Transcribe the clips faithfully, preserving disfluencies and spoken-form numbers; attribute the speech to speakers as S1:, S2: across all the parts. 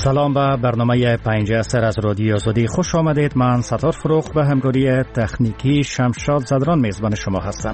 S1: سلام به برنامه پنجاه سر از رادیو آزادی خوش آمدید. من ستار فروخ به همکاری تکنیکی شمشاد زدران میزبان شما هستم.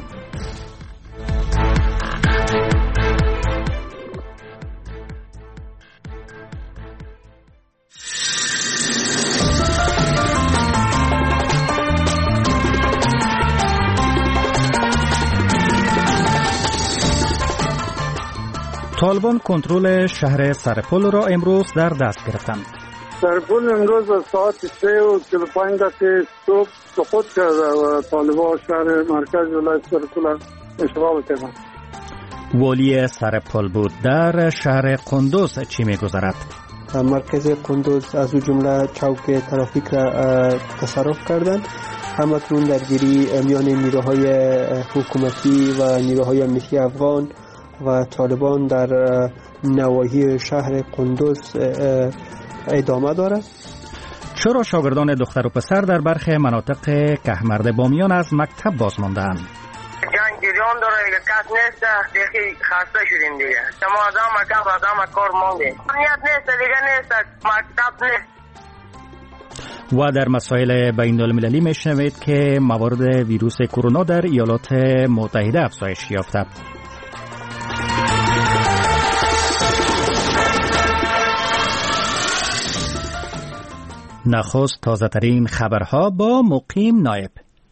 S1: طالبان کنترل شهر سرپل را امروز در دست گرفتند.
S2: سرپل امروز از ساعت سه و چهل و پنج دقیقه صبح سقوط کرده و طالبان شهر مرکز ولایت سرپل اشغال کردند.
S1: والی سرپل بود. در شهر قندوز چی می‌گذرد؟
S3: مرکز قندوز از او جمله چوک ترافیک را تصرف کردند. همکنون درگیری میان نیروهای حکومتی و نیروهای امنیتی افغان و طالبان در نواحی شهر قندوز ادامه دارد.
S1: چرا شاگردان دختر و پسر در برخی مناطق کهمرد بامیان از مکتب باز ماندند؟
S4: جنگ جریان داره، کس نیست، دیگه خسته شدیم دیگه. شما آدم مکتب آدم کار ماندیم. امنیت نیست دیگه، نیست مکتب نیست.
S1: و در مسائل بین المللی میشنوید که موارد ویروس کرونا در ایالات متحده افزایش یافته. نخست تازه ترین خبرها با مقیم نایب.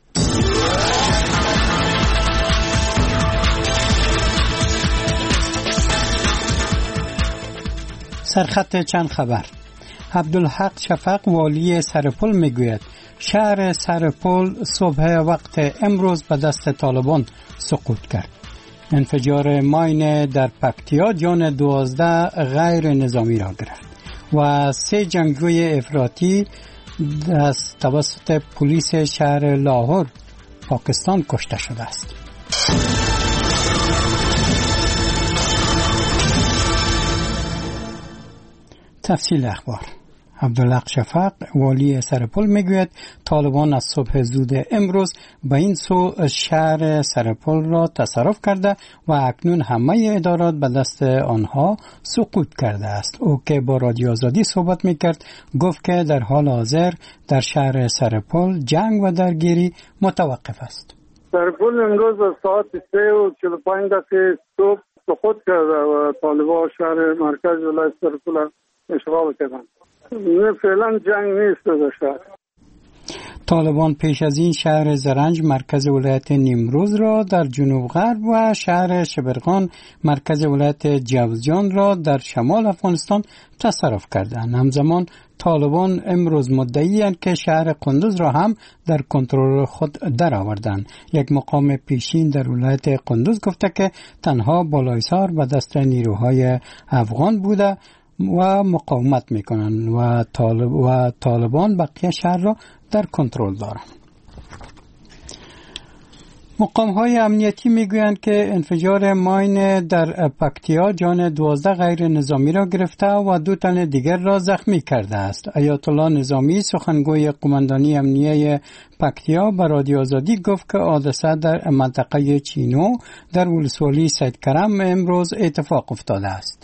S5: سرخط چند خبر. عبدالحق شفق والی سرپل میگوید شهر سرپل صبح وقت امروز به دست طالبان سقوط کرد. انفجار ماین در پکتیا جان دوازده غیر نظامی را گرفت و سه جنگجوی افراطی از توسط پلیس شهر لاهور پاکستان کشته شده است. تفصیل اخبار. عبدالحق شفق والی سرپل میگوید طالبان از صبح زود امروز به این سو شهر سرپل را تصرف کرده و اکنون همه ادارات به دست آنها سقوط کرده است. او که با رادیو آزادی صحبت میکرد گفت که در حال حاضر در شهر سرپل جنگ و درگیری متوقف است.
S2: سرپل امروز از ساعت سه و چهل و پنج دقیقه صبح سقوط کرده و طالبان شهر مرکز ولایت سرپل اشغال کردند. نه فعلا جنگ نیست در شهر.
S5: طالبان پیش از این شهر زرنج مرکز ولایت نیمروز را در جنوب غرب و شهر شبرغان مرکز ولایت جوزجان را در شمال افغانستان تصرف کردند. همزمان طالبان امروز مدعی‌اند که شهر قندوز را هم در کنترل خود درآوردند. یک مقام پیشین در ولایت قندوز گفته که تنها بالایسار به دست نیروهای افغان بوده و مقاومت میکنند و طالب و طالبان بقیه شهر را در کنترل دارند. مقام‌های امنیتی میگویند که انفجار ماین در پکتیا جان دوازده غیر نظامی را گرفته و دو تن دیگر را زخمی کرده است. آیت الله نظامی سخنگوی قماندانی امنیه پکتیا به رادیو آزادی گفت که حادثه در منطقه چینو در ولسوالی سید کرم امروز اتفاق افتاده است.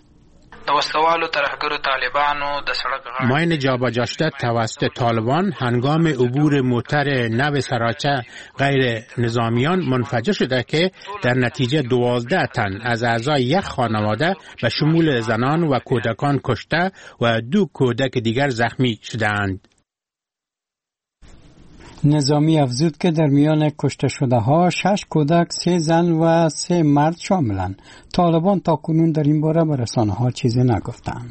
S6: ماین جابجا شده توسط طالبان هنگام عبور موتر نو سراچه غیر نظامیان منفجر شده که در نتیجه دوازده تن از اعضای یک خانواده به شمول زنان و کودکان کشته و دو کودک دیگر زخمی شدند.
S5: نظامی افزود که در میان کشته شده ها شش کودک، سه زن و سه مرد شاملند. طالبان تا کنون در این باره به رسانه ها چیزی نگفتند.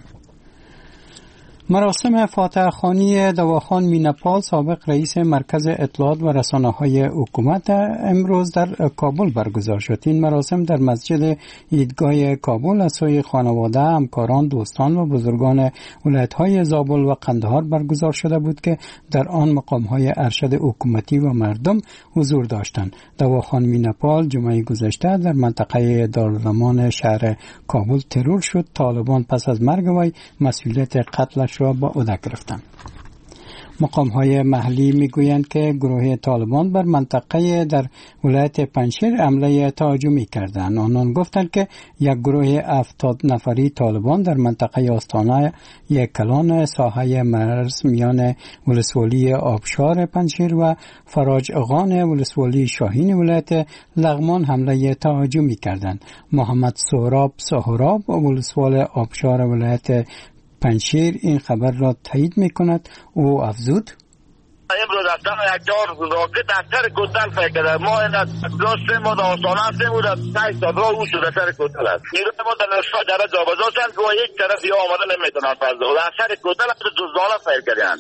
S5: مراسم فاتحه خوانی دواخان مینپال سابق رئیس مرکز اطلاعات و رسانه های حکومت امروز در کابل برگزار شد. این مراسم در مسجد عیدگاه کابل از سوی خانواده، همکاران، دوستان و بزرگان ولایت‌های زابل و قندهار برگزار شده بود که در آن مقام‌های ارشد حکومتی و مردم حضور داشتند. دواخان مینپال جمعه گذشته در منطقه دارالامان شهر کابل ترور شد. طالبان پس از مرگ وی مسئولیت قتلش را با عهده گرفتند. مقام های محلی میگویند که گروه طالبان بر منطقه در ولایت پنجشیر حمله تهاجمی کردند. آنان گفتند که یک گروه هفتاد نفری طالبان در منطقه آستانه یک کلان ساحه مرز میان ولسوالی آبشار پنجشیر و فراجغان ولسوالی شاهین ولایت لغمان حمله تهاجمی کردند. محمد سهراب سهراب ولسوال آبشار ولایت پنجشیر این خبر را تایید میکند. او افزود:
S7: امروز از تن یک دار راکت از سر کوتل فکر کرده. ما این از سه ما در آسانه هستیم و در سه سال را او شده سر کوتل است. نیروی ما در نشفه جره جابجا شدند که یک طرف یا آمده نمیتونن فرض و در سر کوتل از دوزدانه فکر کردند.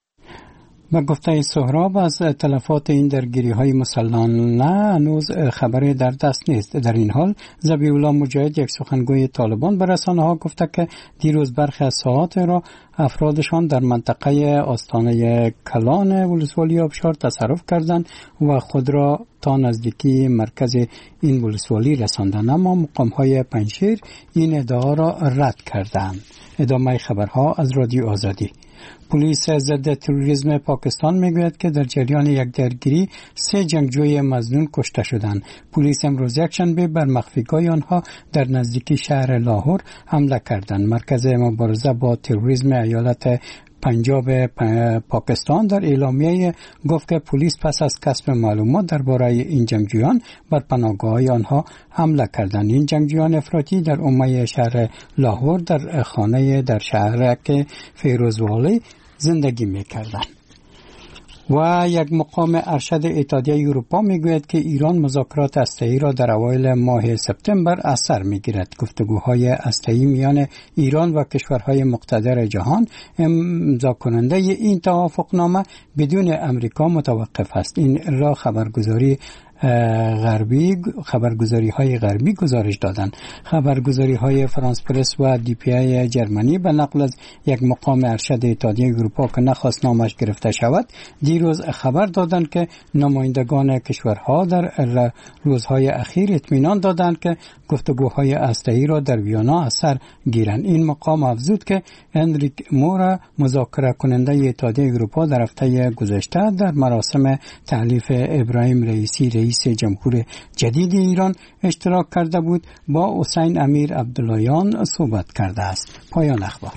S5: و گفته سهراب از تلفات این درگیری های مسلحانه هنوز خبری در دست نیست. در این حال ذبیح الله مجاهد یک سخنگوی طالبان به رسانه ها گفته که دیروز برخی از ساعات را افرادشان در منطقه آستانه کلان ولسوالی آبشار تصرف کردند و خود را تا نزدیکی مرکز این ولسوالی رساندند، اما مقام های پنجشیر این ادعا را رد کردند. ادامه خبرها از رادیو آزادی. پلیس ضد تروریسم پاکستان میگوید که در جریان یک درگیری سه جنگجوی مظنون کشته شدند. پلیس امروز یکشنبه بر مخفیگاه آنها در نزدیکی شهر لاهور حمله کردند. مرکز مبارزه با تروریسم ایالت پنجاب پاکستان در اعلامیه گفت که پلیس پس از کسب معلومات درباره این جنگجویان بر پناهگاه آنها حمله کردند. این جنگجویان افراطی در عمومی شهر لاهور در خانه در شهر که فیروزوالی زندگی می‌کردند. و یک مقام ارشد اتحادیه اروپا میگوید که ایران مذاکرات هسته‌ای را در اوایل ماه سپتامبر از سر میگیرد. گفتگوهای هسته‌ای میان ایران و کشورهای مقتدر جهان امضا کننده این توافقنامه بدون امریکا متوقف است. این را خبرگزاری غربی خبرگزاری های غربی گزارش دادند. خبرگزاری های فرانس پرس و دی پی ای جرمنی به نقل از یک مقام ارشد اتحادیه اروپا که نخواست نامش گرفته شود دیروز خبر دادند که نمایندگان کشورها در روزهای اخیر اطمینان دادند که گفتگوهای هسته‌ای را در ویانا از سر گیرند. این مقام افزود که انریک مورا مذاکره کننده اتحادیه اروپا در هفته گذشته در مراسم تحلیف ابراهیم رئیسی رئیس جمهور جدید ایران اشتراک کرده بود. با حسین امیر عبداللهیان صحبت کرده است. پایان اخبار.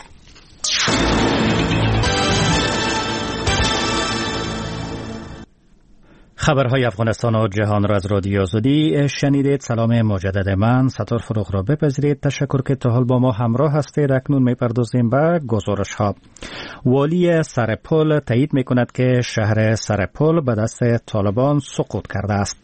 S1: خبرهای افغانستان و جهان را از رادیو آزادی شنیدید. سلام مجدد من ستار فروغ را بپذیرید. تشکر که تا حال با ما همراه هستید. اکنون میپردازیم به گزارش ها. والی سرپل تایید میکند که شهر سرپل به دست طالبان سقوط کرده است.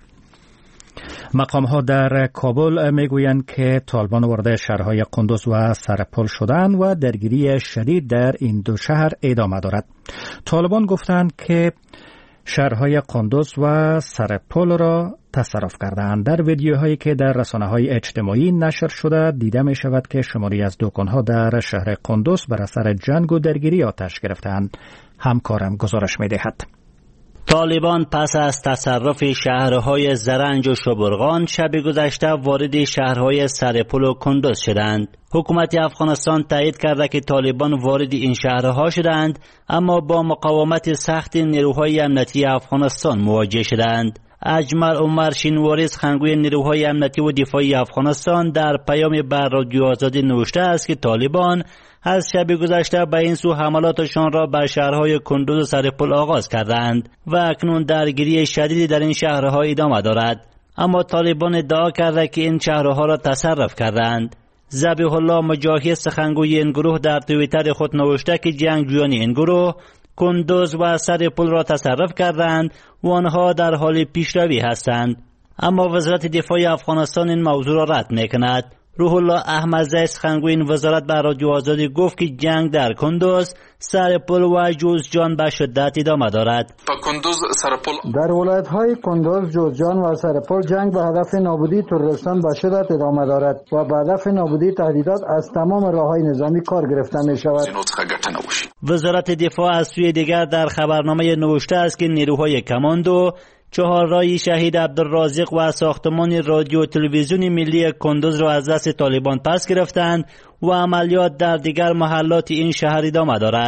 S1: مقام ها در کابل میگویند که طالبان وارد شهرهای قندوز و سرپل شدند و درگیری شدید در این دو شهر ادامه دارد. طالبان گفتند که شهرهای قندوز و سرپل را تصرف کردند. در ویدیوهایی که در رسانه‌های اجتماعی نشر شده دیده می شود که شماری از دکان‌ها در شهر قندوز بر اثر جنگ و درگیری آتش گرفتند. همکارم گزارش می دهد.
S8: طالبان پس از تصرف شهرهای زرنج و شبرغان شب گذشته وارد شهرهای سرپل و کندوز شدند. حکومت افغانستان تایید کرده که طالبان وارد این شهرها شدند، اما با مقاومت سخت نیروهای امنیتی افغانستان مواجه شدند. اجمل عمر شینواری سخنگوی نیروهای امنیتی و دفاعی افغانستان در پیام بر رادیو آزادی نوشته است که طالبان از شب گذشته به این سو حملاتشان را بر شهرهای کندوز و سرپل آغاز کردند و اکنون درگیری شدیدی در این شهرها ادامه دارد. اما طالبان ادعا کرده که این شهرها را تصرف کردند. ذبیح الله مجاهد سخنگوی این گروه در توییتر خود نوشته که جنگجویان این گروه کندوز و سرپل را تصرف کردند و آنها در حال پیشروی هستند. اما وزارت دفاع افغانستان این موضوع را رد می‌کند. روح الله احمدزی سخنگوی این وزارت بر رادیو آزادی گفت که جنگ در کندوز، سرپل و جوزجان به شدت ادامه دارد.
S9: در ولایت‌های کندوز، جوزجان و سرپل جنگ به هدف نابودی تروریستان به شدت ادامه دارد و به هدف نابودی تهدیدات از تمام راه‌های نظامی کار گرفته می‌شود.
S8: وزارت دفاع از سوی دیگر در خبرنامه نوشته است که نیروهای کماندو چهارراه شهید عبدالرازق و ساختمان رادیو تلویزیون ملی کندوز را از دست طالبان پس گرفتند و عملیات در دیگر محلات این شهر ادامه دارد.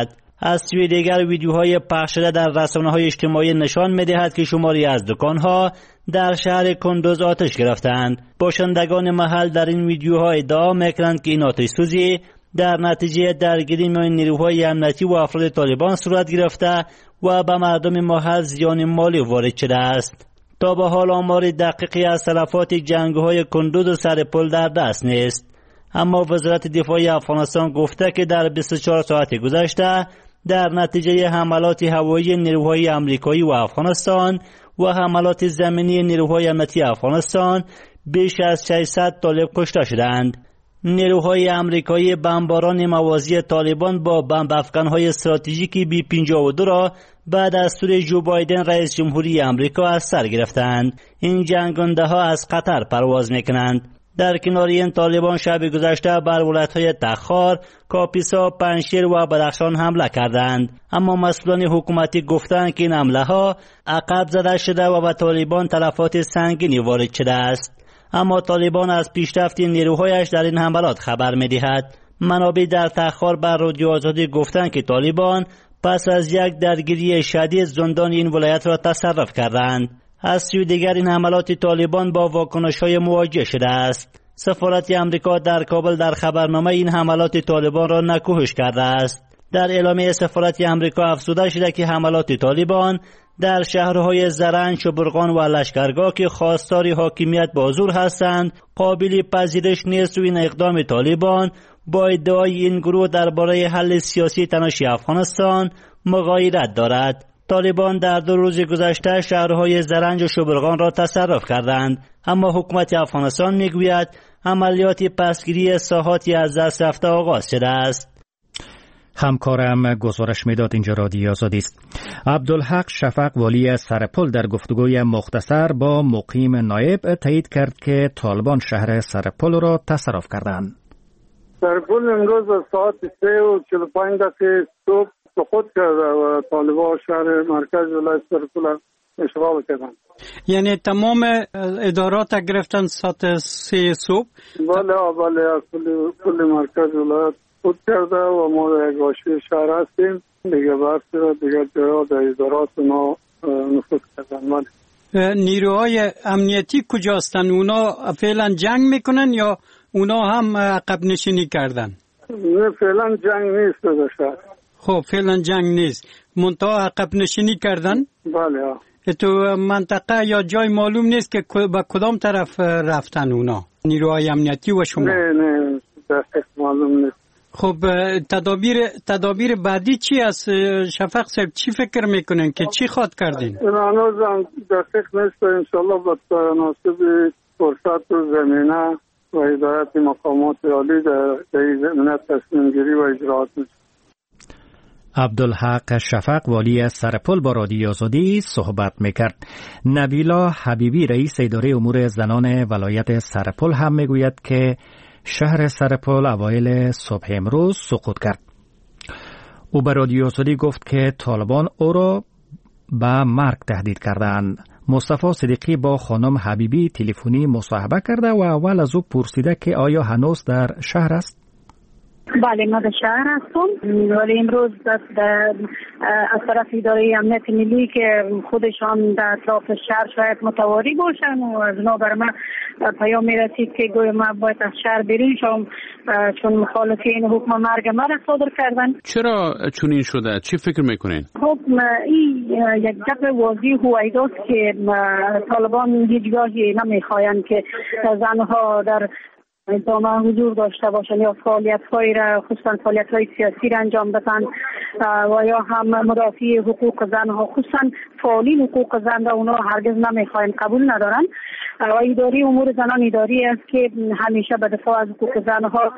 S8: از سوی دیگر ویدیوهای پخش شده در رسانه‌های اجتماعی نشان می‌دهد که شماری از دکان‌ها در شهر کندوز آتش گرفتند. باشندگان محل در این ویدیوها ادعا می‌کنند که این آتش سوزی در نتیجه درگیری میان نیروهای امنیتی و افراد طالبان صورت گرفته و به مردم محل زیان مالی وارد شده است. تا به حال آمار دقیقی از تلفات جنگ‌های کندوز و سرپل در دست نیست، اما وزارت دفاع افغانستان گفته که در بیست و چهار ساعت گذشته در نتیجه حملات هوایی نیروهای آمریکایی و افغانستان و حملات زمینی نیروهای امنیتی افغانستان بیش از ششصد طالب کشته شدند. نیروهای آمریکایی بمباران موازی طالبان با بمب افکن‌های استراتژیکی بی پنجاه و دو را بعد از دستور جو بایدن رئیس جمهوری آمریکا از سر گرفتند. این جنگنده ها از قطر پرواز میکنند. در کنار این طالبان شب گذشته بر ولایت‌های تخار، کاپیسا، پنجشیر و بدخشان حمله کردند، اما مسئولان حکومتی گفتند که این حمله ها عقب زده شده و به طالبان تلفات سنگینی وارد شده است. اما طالبان از پیشرفت نیروهایش در این حملات خبر می‌دهد. منابع در تخار بر رادیو آزادی گفتند که طالبان پس از یک درگیری شدید زندان این ولایت را تصرف کردند. از سوی دیگر این حملات طالبان با واکنش‌های مواجه شده است. سفارت آمریکا در کابل در خبرنامه این حملات طالبان را نکوهش کرده است. در اعلامیه سفارت آمریکا افزوده شده که حملات طالبان در شهرهای زرنج، شبرغان و لشکرگاه که خواستار حاکمیت با زور هستند قابل پذیرش نیست و این اقدام طالبان با ادعای این گروه درباره حل سیاسی تنشی افغانستان مغایرت دارد. طالبان در دو روز گذشته شهرهای زرنج و شبرغان را تصرف کردند، اما حکومت افغانستان میگوید عملیات پسگیری ساحاتی از دست رفته آغاز شده است.
S1: همکارم گزارش میداد. اینجا رادیو آزادی است. عبدالحق شفق والی سرپل در گفتگوی مختصر با مقیم نایب تایید کرد که طالبان شهر سرپل را تصرف کردند.
S2: سرپل امروز از ساعت سه و چهل و پنج دقیقه صبح سقوط کرده و طالبان شهر مرکز ولایت سرپل اشغال کردند.
S5: یعنی تمام ادارات گرفتن ساعت سه صبح؟
S2: بله بله کل کل مرکز ولایت سقوط کرده و ما در یک حاشیه شهر هستیم. دیگه برس دیگه جاها در ادارات ما نفوذ کردن.
S5: نیروهای امنیتی کجاستن؟ اونا فعلا جنگ میکنن یا اونا هم عقب نشینی کردن؟
S2: نه فعلا جنگ نیست در شهر.
S5: خب فعلا جنگ نیست، منتها عقب نشینی کردن؟
S2: بله.
S5: تو منطقه یا جای معلوم نیست که به کدام طرف رفتن اونا نیروهای امنیتی و شما؟
S2: نه نه دقیق معلوم نیست.
S5: خب تدابیر تدابیر بعدی چی است شفق صاحب؟ چی فکر میکنن که چی خواد کردین؟
S2: هنوز هم دقیق نیست. انشالله با تناسب فرصت و زمینه و ادارت مقامات عالی در این زمینه تصمیم گیری و اجراات میشه.
S1: عبدالحق شفق والی سرپل با رادیو آزادی صحبت میکرد. نبیلا حبیبی رئیس اداره امور زنان ولایت سرپل هم میگوید که شهر سرپل اوایل صبح امروز سقوط کرد. او به رادیو آزادی گفت که طالبان او را به مرگ تهدید کردند. مصطفی صدیقی با خانم حبیبی تلفنی مصاحبه کرده و اول از او پرسیده که آیا هنوز در شهر است؟
S10: بله ما در شهر هستم، ولی امروز از طرف اداره امنیت ملی که خودشان در اطراف شهر شاید متواری باشن و از اونا بر من پیام میرسید که گویا ما باید از شهر بریم چون مخالفین حکم مرگ ما را صادر کردن.
S11: چرا چنین شده؟ چی فکر میکنین؟
S10: خب این یک گپ واضح و ایداست که طالبان هیچگاهی نمیخواین که زنها در جامعه حضور داشته باشند یا فعالیت‌های را خصوصا فعالیت‌های سیاسی را انجام بدن و یا هم مدافع حقوق زنها خصوصا فعالین حقوق زن را اونا هرگز نمیخواین قبول ندارن و اداره امور زنان اداری است که همیشه به دفاع از حقوق زنها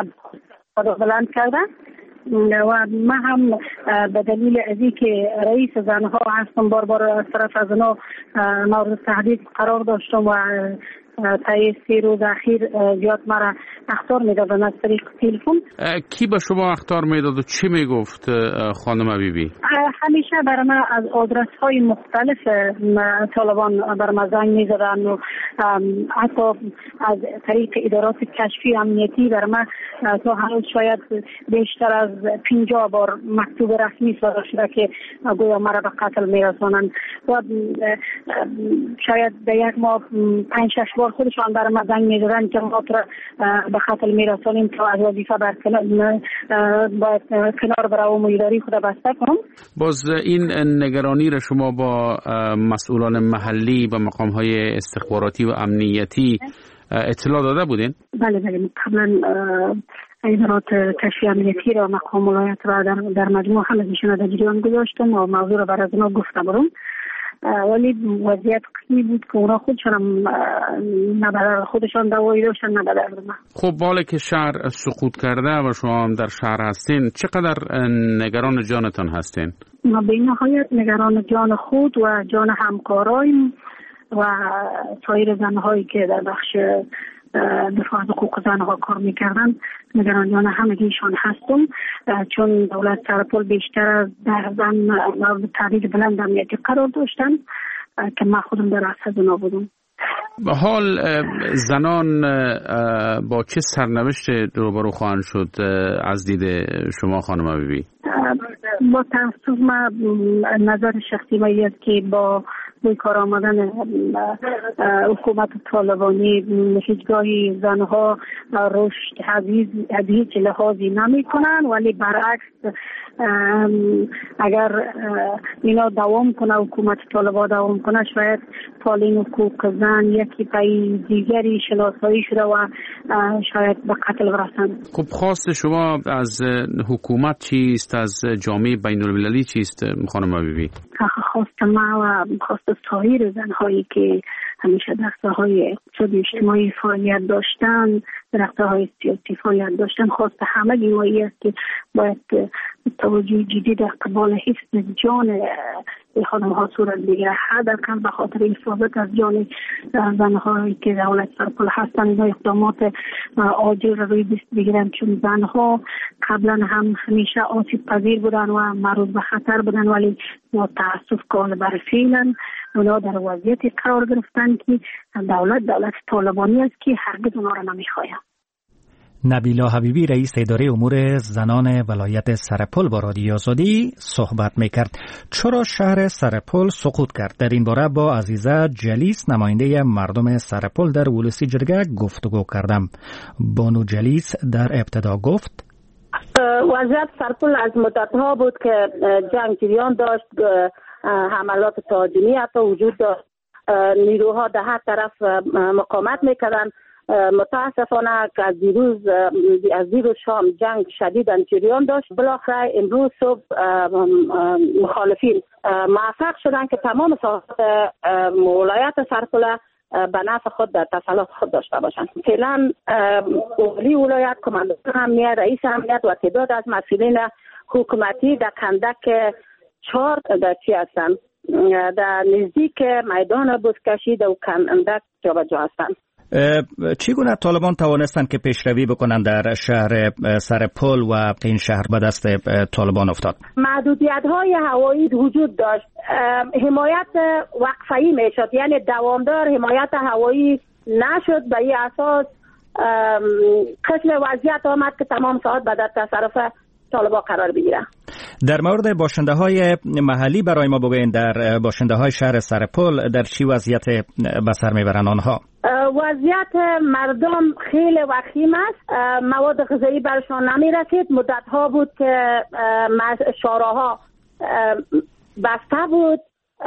S10: بلند کرده و من هم به دلیل ازی که رئیس زنها هستم بار بار از طرف از اونا مورد تهدید قرار داشتم و تایی سی روز اخیر زیاد مرا اخطار میدادن از طریق تلفن.
S11: کی به شما اخطار میداد و چی میگفت خانم حبیبی؟
S10: همیشه برای من از آدرس های مختلف طالبان برای من زنگ میزدن و حتی از طریق ادارات کشفی امنیتی بر من تا هنوز شاید بیشتر از پنجاه بار مکتوب رسمی صادر شده که گویا مرا به قتل میرسانند و شاید در یک ماه پنج شش بار خودشان بر من زنگ میزدن که ما به قتل میرسانیم تا از وظیفه برکنار باید کنار بروم و اداری خود بسته کنم.
S11: باز این نگرانی را شما با مسئولان محلی و مقام‌های استخباراتی و امنیتی اطلاع داده بودین؟
S10: بله بله قبلا ادارات کشفی امنیتی را مقام ولایت را در, در مجموع همه ایشان در جریان گذاشتم و موضوع را بر از اونا گفتم برم، ولی وضعیت قسمی بود که اونا خودشان هم نه بدر خودشان دوایی داشتن نه بدر من.
S11: خب بالا که شهر سقوط کرده و شما هم در شهر هستین، چقدر نگران جانتان هستین؟
S10: ما به نهایت نگران جان خود و جان همکارایم و سایر زنهایی که در بخش دفاع از حقوق زنها کار میکردن نگران جان همگیشان هستم، چون دولت سرپل بیشتر از ده زن مورد تهدید بلند امنیتی قرار داشتن که من خودم در اصل اونا بودم.
S11: به حال زنان با چه سرنوشت روبرو خواهند شد از دید شما خانم بیبی؟
S10: با تاسف من نظر شخصی من است که با روی کار آمدن حکومت طالبانی هیچگاهی زنها رشد از هیچ لحاظی نمی کنن، ولی برعکس اگر اینا دوام کنه، حکومت طالبا دوام کنه، شاید پالین حقوق زن یکی پای دیگری شناسایی شده و شاید به قتل برسند.
S11: خب خواست شما از حکومت چیست؟ از جامعه بین المللی چیست خانم بیبی؟
S10: خواست ما و خواست سایر زنهایی که همیشه در ساحه‌های اقتصادی اجتماعی فعالیت داشتن، در رفتارهای سیاسی فعالیت داشتن، خواست همه گیوایی است که باید توجه جدی در قبال حفظ جان خانم‌ها صورت بگیره، حداقل به خاطر حفاظت از جان زنهایی که دولت سرپل هستند. این اقدامات عاجل را روی دست بگیرن، چون زنها قبلا هم همیشه آسیب پذیر بودن و معرض به خطر بودن، ولی با تاسف کال بر فعلا اونا در وضعیتی قرار گرفتن که دولت دولت طالبانی است که هرگز اونا را نمیخواهند.
S1: نبیلا حبیبی رئیس اداره امور زنان ولایت سرپل با رادیو آزادی صحبت میکرد. چرا شهر سرپل سقوط کرد؟ در این باره با عزیزه جلیس نماینده مردم سرپل در ولسی جرگه گفتگو کردم. بانو جلیس در ابتدا گفت
S12: وضعیت سرپل از مدتها بود که جنگ جریان داشت، حملات تهاجمی حتی وجود داشت، نیروها در هر طرف مقاومت میکردن. متاسفانه که از دیروز از دیروز شام جنگ شدید جریان داشت. بالاخره امروز صبح مخالفین موفق شدن که تمام ساحات ولایت سرپل به نفع خود در تسلط خود داشته باشند. فعلا ولی ولایت، کماندار امنیت، رئیس امنیت و تعداد از مسئولین حکومتی در کندک چهار دستی هستند، در نزدیک میدان بزکشی در کندک جابجا هستند.
S1: چگونه طالبان توانستند که پیشروی بکنند در شهر سرپل و این شهر به دست طالبان افتاد؟
S12: محدودیت های هوایی وجود داشت، حمایت وقفه‌ای میشد، یعنی دوامدار حمایت هوایی نشد. به این اساس قسم وضعیت آمد که تمام ساعت به در تصرف طالبان قرار بگیره.
S1: در مورد باشنده های محلی برای ما بگوین، در باشنده های شهر سرپل در چی وضعیت به سر میبرن آنها؟
S12: وضعیت مردم خیلی وخیم است، مواد غذایی برشان نمیرسید. مدت ها بود که شاراها بسته بود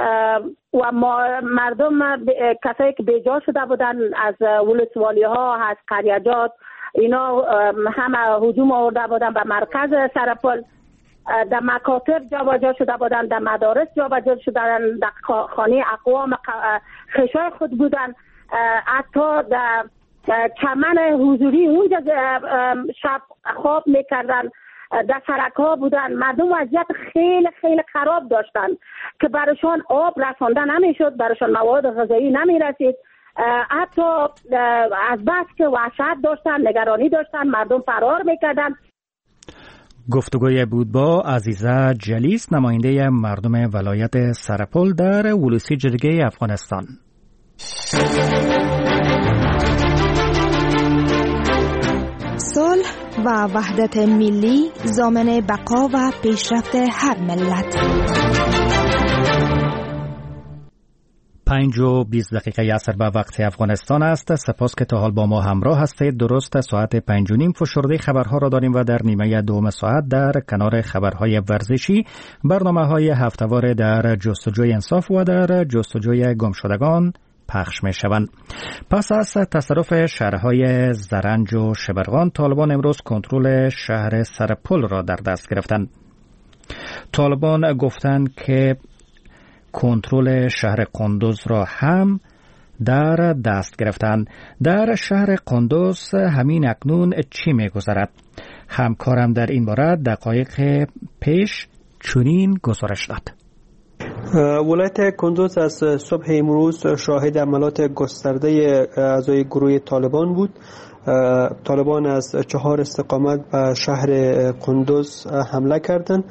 S12: و مردم کسایی که بیجا شده بودن از ولسوالی ها، از قریجات، اینا همه هجوم آورده بودن به مرکز سرپل. در مکاتب جابجا شده بودن، در مدارس جابجا شدن، در خانه اقوام خشای خود بودن، حتی در چمن حضوری اونجا شب خواب میکردن، در سرک ها بودن. مردم وضعیت خیلی خیلی خراب داشتن که برشان آب رسانده نمیشد، برشان مواد غذایی نمیرسید. حتی از بس که وحشت داشتن، نگرانی داشتن، مردم فرار میکردن.
S1: گفتگوی بود با عزیزه جلیس نماینده مردم ولایت سرپل در ولسی جرگه افغانستان.
S13: و وحدت ملی ضامن بقا و پیشرفت هر ملت.
S1: پنج و بیست دقیقه عصر به وقت افغانستان است. سپاس که تا حال با ما همراه هستید. درست ساعت پنج و نیم فشرده خبرها را داریم و در نیمه دوم ساعت در کنار خبرهای ورزشی برنامه های هفته‌وار در جستجوی انصاف و در جستجوی گمشدگان پخش می شوند. پس از تصرف شهرهای زرنج و شبرغان، طالبان امروز کنترل شهر سرپل را در دست گرفتند. طالبان گفتند که کنترل شهر قندوز را هم در دست گرفتند. در شهر قندوز همین اکنون چی می گذرد؟ همکارم در این باره دقایق پیش چنین گزارش داد.
S3: ولایت کندوز از صبح امروز شاهد عملات گسترده اعضای گروه طالبان بود. طالبان از چهار استقامت به شهر قندوز حمله کردند.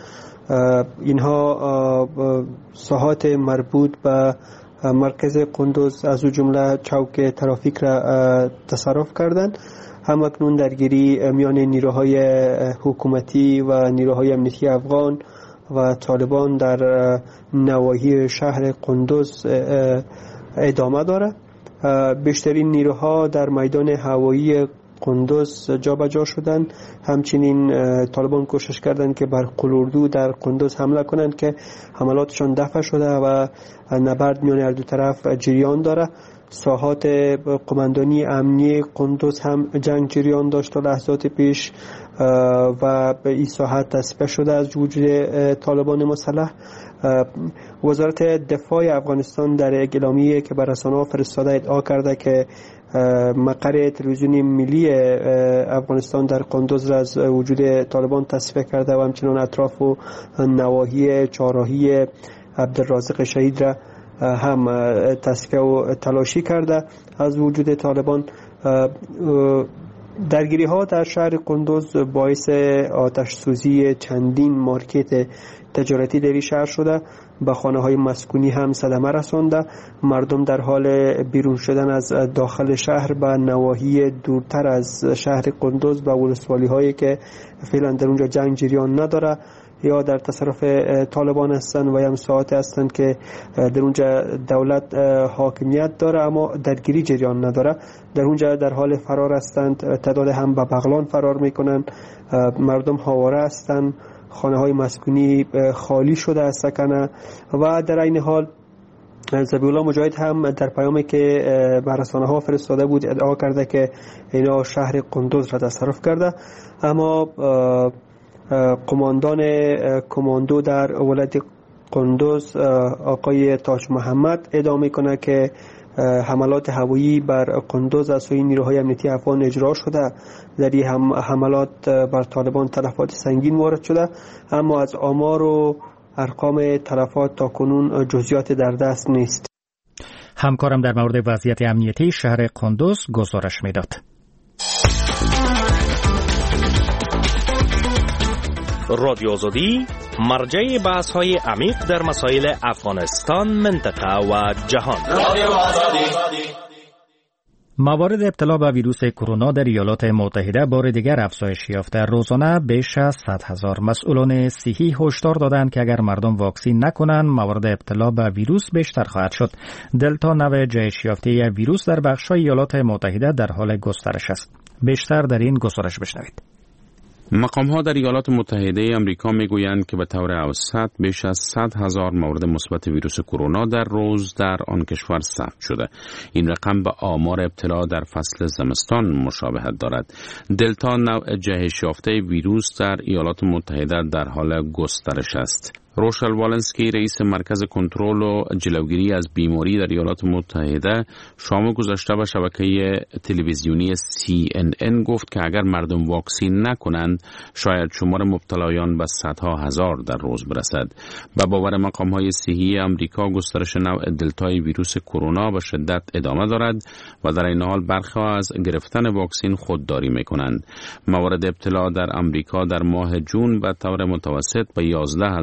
S3: اینها ساحات مربوط به مرکز قندوز از او جمله چوک ترافیک را تصرف کردند. همکنون درگیری میان نیروهای حکومتی و نیروهای امنیتی افغان و طالبان در نواحی شهر قندوز ادامه دارد. بیشترین نیروها در میدان هوایی قندوز جابجا شدند. همچنین طالبان کوشش کردند که بر قلوردو در قندوز حمله کنند که حملاتشان دفع شده و نبرد میان هر دو طرف جریان دارد. ساحات قماندانی امنی قندوز هم جنگ جریان داشت تا لحظات پیش و به این ساحت تصفیه شده از وجود طالبان مسلح. وزارت دفاع افغانستان در یک اعلامیه که به رسانه‌ها فرستاده ادعا کرده که مقر تلویزیونی ملی افغانستان در قندوز را از وجود طالبان تصفیه کرده و همچنان اطراف و نواحی چهارراهی عبدالرازق شهید را هم تصفیه و تلاشی کرده از وجود طالبان. درگیری ها در شهر قندوز باعث آتش سوزی چندین مارکت تجارتی در این شهر شده. به خانه های مسکونی هم صدمه رسانده. مردم در حال بیرون شدن از داخل شهر به نواحی دورتر از شهر قندوز و ولسوالی هایی که فعلا در اونجا جنگ جریان نداره یا در تصرف طالبان هستند و هم ساعات هستند که در اونجا دولت حاکمیت داره اما درگیری جریان نداره. در اونجا در حال فرار هستند. تعداد هم به بغلان فرار میکنند. مردم هاواره هستند. خانه های مسکونی خالی شده از سکنه و در این حال ذبیحالله مجاهد هم در پیامی که به رسانه ها فرستاده بود ادعا کرده که اینا شهر قندوز را تصرف کرده. اما قماندان کماندو در ولایت قندوز آقای تاج محمد ادعا میکنه که حملات هوایی بر قندوز از سوی نیروهای امنیتی افغان اجرا شده. در این هم حملات بر طالبان تلفات سنگین وارد شده اما از آمار و ارقام تلفات تا کنون جزئیات در دست نیست.
S1: همکارم در مورد وضعیت امنیتی شهر قندوز گزارش میداد.
S14: رادیو آزادی مرجع بحث های عمیق در مسائل افغانستان، منطقه و جهان.
S1: موارد ابتلا به ویروس کرونا در ایالات متحده بار دیگر افزایش یافته. روزانه بیش از صد هزار مسئولان صحی هشدار دادند که اگر مردم واکسین نکنند موارد ابتلا به ویروس بیشتر خواهد شد. دلتا نوع جهش یافته ویروس در بخش‌های ایالات متحده در حال گسترش است. بیشتر در این گزارش بشنوید.
S11: مقام‌ها در ایالات متحده آمریکا میگویند که به طور اوسط بیش از صد هزار مورد مثبت ویروس کرونا در روز در آن کشور ثبت شده. این رقم به آمار ابتلا در فصل زمستان مشابهت دارد. دلتا نوع جهش یافته ویروس در ایالات متحده در حال گسترش است. روشل والنسکی رئیس مرکز کنترل و جلوگیری از بیماری در ایالات متحده شام گذشته به شبکه تلویزیونی سی ان ان گفت که اگر مردم واکسین نکنند شاید شمار مبتلایان به صدها هزار در روز برسد. به باور مقام‌های صحی آمریکا گسترش نوع دلتای ویروس کرونا به شدت ادامه دارد و در این حال برخی از گرفتن واکسین خودداری می‌کنند. موارد ابتلا در آمریکا در ماه جون به طور متوسط به یازده هزار در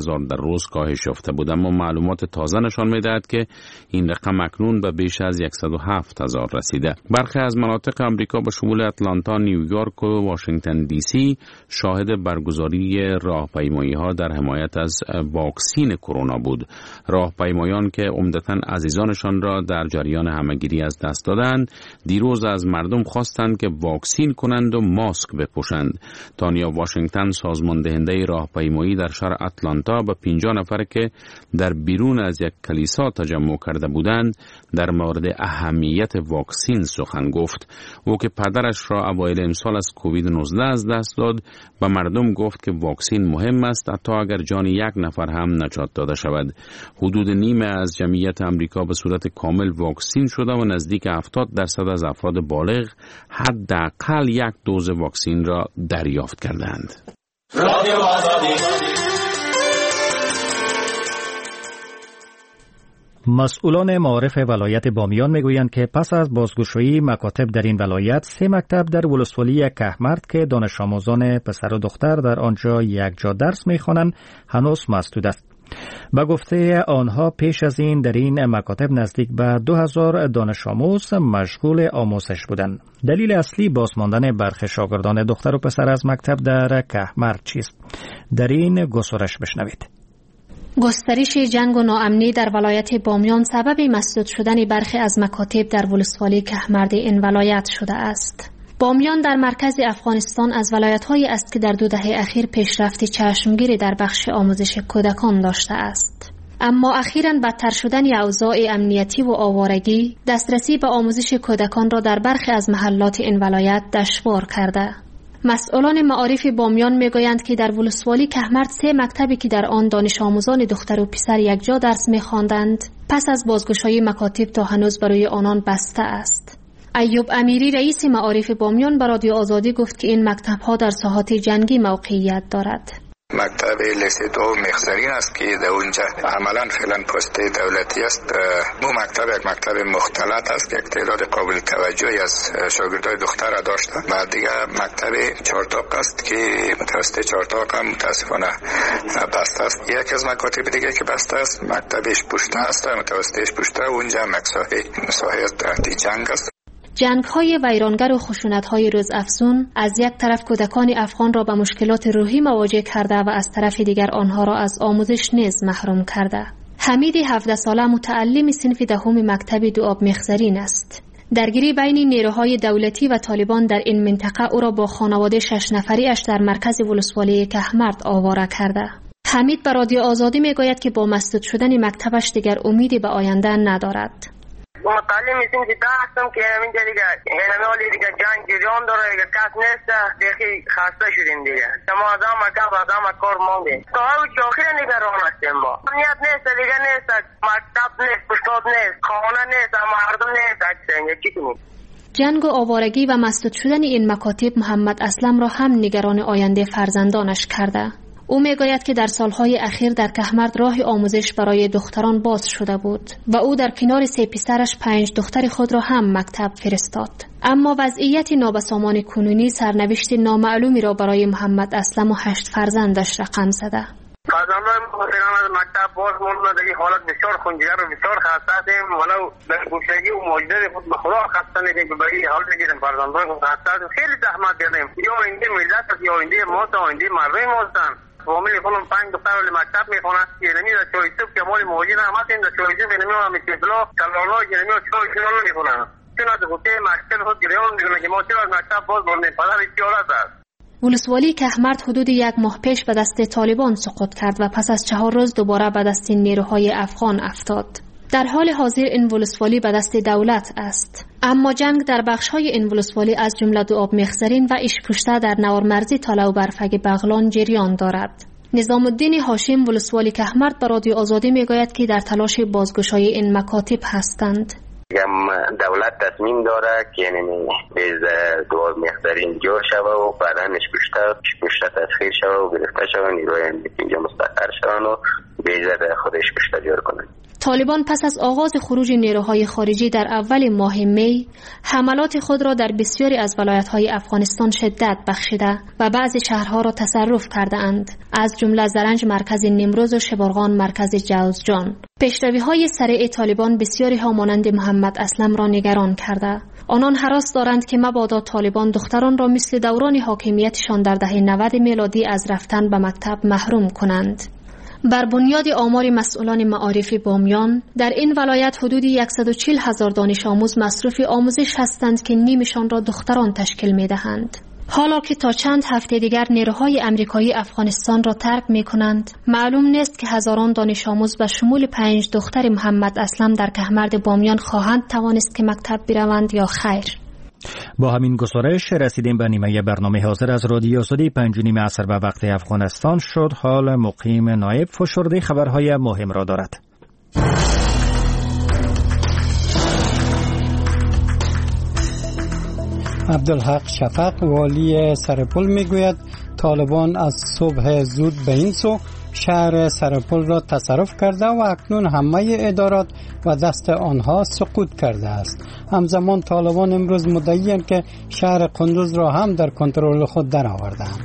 S11: روز کاهش یافته بود، اما معلومات تازه نشان می‌دهد که این رقم اکنون به بیش از صد و هفت هزار رسیده. برخی از مناطق امریکا به شمول اتلانتا، نیویورک و واشنگتن دی سی شاهد برگزاری راهپیمایی‌ها در حمایت از واکسین کرونا بود. راهپیمایان که عمدتاً عزیزانشان را در جریان همه‌گیری از دست دادند، دیروز از مردم خواستند که واکسین کنند و ماسک بپوشند. تانیا واشنگتن، سازمان دهنده راهپیمایی در شهر اتلانتا، به پنجاه نفر که در بیرون از یک کلیسا تجمع کرده بودند در مورد اهمیت واکسین سخن گفت. او که پدرش را اوایل امسال از کووید نوزده از دست داد، به مردم گفت که واکسین مهم است حتی اگر جان یک نفر هم نجات داده شود. حدود نیمه از جمعیت امریکا به صورت کامل واکسین شده و نزدیک هفتاد درصد از افراد بالغ حداقل یک دوز واکسین را دریافت کردند. رادیو آزادی.
S1: مسئولان معارف ولایت بامیان میگویند که پس از بازگشایی مکاتب در این ولایت، سه مکتب در ولسوالی کهمرد که دانش آموزان پسر و دختر در آنجا یک جا درس میخوانند هنوز مسدود است. با گفته آنها پیش از این در این مکاتب نزدیک به دو هزار دانش آموز مشغول آموزش بودند. دلیل اصلی بازماندن برخی شاگردان دختر و پسر از مکتب در کهمرد چیست؟ در این گزارش بشنوید.
S15: گسترش جنگ و ناامنی در ولایت بامیان سبب مسدود شدن برخی از مکاتب در ولسوالی کهمرد این ولایت شده است. بامیان در مرکز افغانستان از ولایت‌هایی است که در دو دهه اخیر پیشرفت چشمگیری در بخش آموزش کودکان داشته است. اما اخیراً بدتر شدن اوضاع امنیتی و آوارگی دسترسی به آموزش کودکان را در برخی از محلات این ولایت دشوار کرده. مسئولان معارف بامیان میگویند که در ولسوالی کهمرد سه مکتبی که در آن دانش آموزان دختر و پسر یک جا درس می‌خواندند، پس از بازگشایی مکاتب تا هنوز برای آنان بسته است. ایوب امیری رئیس معارف بامیان به رادیو آزادی گفت که این مکتب‌ها در ساحات جنگی موقعیت دارد.
S16: مکتب لیسه دو مخزرین است که در اونجا عملا فعلا پست دولتی است. مو مکتب یک مکتب مختلط است که تعداد قابل توجهی از شاگردای دختر را داشته. بعد دیگه مکتب چهارتاق است که متوسط چهارتاق هم متاسفانه بسته است. یک از مکاتب دیگه که بسته است مکتبش پشته است، متوسطش پشته، اونجا مکساهی مساحت تحت جنگ است.
S15: جنگ‌های ویرانگر و خشونت‌های روز افزون از یک طرف کودکان افغان را به مشکلات روحی مواجه کرده و از طرف دیگر آنها را از آموزش نیز محروم کرده. حمید هفده ساله متعلم صنف دهم مکتب دوآب مخزرین است. درگیری بین نیروهای دولتی و طالبان در این منطقه او را با خانواده شش نفریش در مرکز ولسوالی کهمرد آواره کرده. حمید به رادیو آزادی میگوید که با مسدود شدن مکتبش دیگر امیدی به آینده ندارد.
S4: متعلم میشیم که دا هستم که اینجا دیگه اینمالی دیگه جنگ جریان داره دیگه کس نیست دیگه خسته شدیم دیگه شما آدم مکتب آدم کار مانده تا اوی جاخیر نگران هستیم با نیت نیست دیگه نیست مکتب نیست پشتاد نیست خانه نیست مردم نیست اکسنگه چی کنیم.
S15: جنگ و آوارگی و مسدود شدن این مکاتب محمد اسلم را هم نگران آینده فرزندانش کرده. او میگوید که در سالهای اخیر در کهمرد راه آموزش برای دختران باز شده بود و او در کنار سه پسرش پنج دختر خود را هم مکتب فرستاد. اما وضعیت نابسامان کنونی سرنوشت نامعلومی را برای محمد اسلم و هشت فرزندش رقم زده.
S4: فرزندان محترم از مکتب باز موندن در این حالت بسیار خونجگر و بسیار خسته هستیم. ولو در گوشگی و موجودات خود به خدا خسته نیستیم که به این حال میگیریم. فرزندان خود خسته هستیم، خیلی زحمت دیدیم. یا آینده ملت است یا آینده ماست، آینده مردم ماستن. فامیل خودم پنج دختر ولی مکتب میخونن. یعنی در چایسوب که مال موجود هم هستیم، در چایسوب یعنی هم میتیبلا کلالا یعنی چای شنالو میخونن. چون از گفته مکتب خود گریان میکنن که ما چرا از مکتب باز بردیم. پدر اشتیالت است.
S15: ولسوالی کهمرد حدود یک ماه پیش به دست طالبان سقوط کرد و پس از چهار روز دوباره به دست نیروهای افغان افتاد. در حال حاضر این ولسوالی به دست دولت است. اما جنگ در بخش‌های این ولسوالی از جمله دوآب مخزرین و اشپشته در نوارمرزی تاله و برفک بغلان جریان دارد. نظام الدین هاشم ولسوالی کهمرد به رادیو آزادی میگوید که در تلاش بازگشایی این مکاتب هستند.
S17: دولت تصمیم داره که یعنی بیز دوآب مخزرین جور شوه و بعدا اشپشته اشپشته تسخیر شوه و گرفته شوه نیروی اینجا مستقر شون و بیز خود اشپشته جور کنند.
S15: طالبان پس از آغاز خروج نیروهای خارجی در اول ماه می حملات خود را در بسیاری از ولایت‌های افغانستان شدت بخشیده و بعضی شهرها را تصرف کرده اند، از جمله زرنج مرکز نیمروز و شبرغان مرکز جوزجان. پیشروی‌های سریع طالبان بسیاری ها مانند محمد اسلم را نگران کرده. آنان هراس دارند که مبادا طالبان دختران را مثل دوران حاکمیتشان در دهه نود میلادی از رفتن به مکتب محروم کنند. بر بنیاد آمار مسئولان معارف بامیان، در این ولایت حدود صد و چهل هزار دانش آموز مصروف آموزش هستند که نیمشان را دختران تشکیل می دهند. حالا که تا چند هفته دیگر نیروهای امریکایی افغانستان را ترک می کنند، معلوم نیست که هزاران دانش آموز به شمول پنج دختر محمد اسلم در کهمرد بامیان خواهند توانست که مکتب بروند یا خیر.
S1: با همین گزارش رسیدیم به نیمه برنامه حاضر از رادیو آزادی. پنج و نیم عصر به وقت افغانستان شد. حال مقیم نایب فشرده خبرهای مهم را دارد.
S5: عبدالحق شفق والی سرپل میگوید طالبان از صبح زود به این سو شهر سرپل را تصرف کرده و اکنون همه ادارات و دست آنها سقوط کرده است. همزمان طالبان امروز مدعی‌اند که شهر قندوز را هم در کنترل خود درآورده‌اند.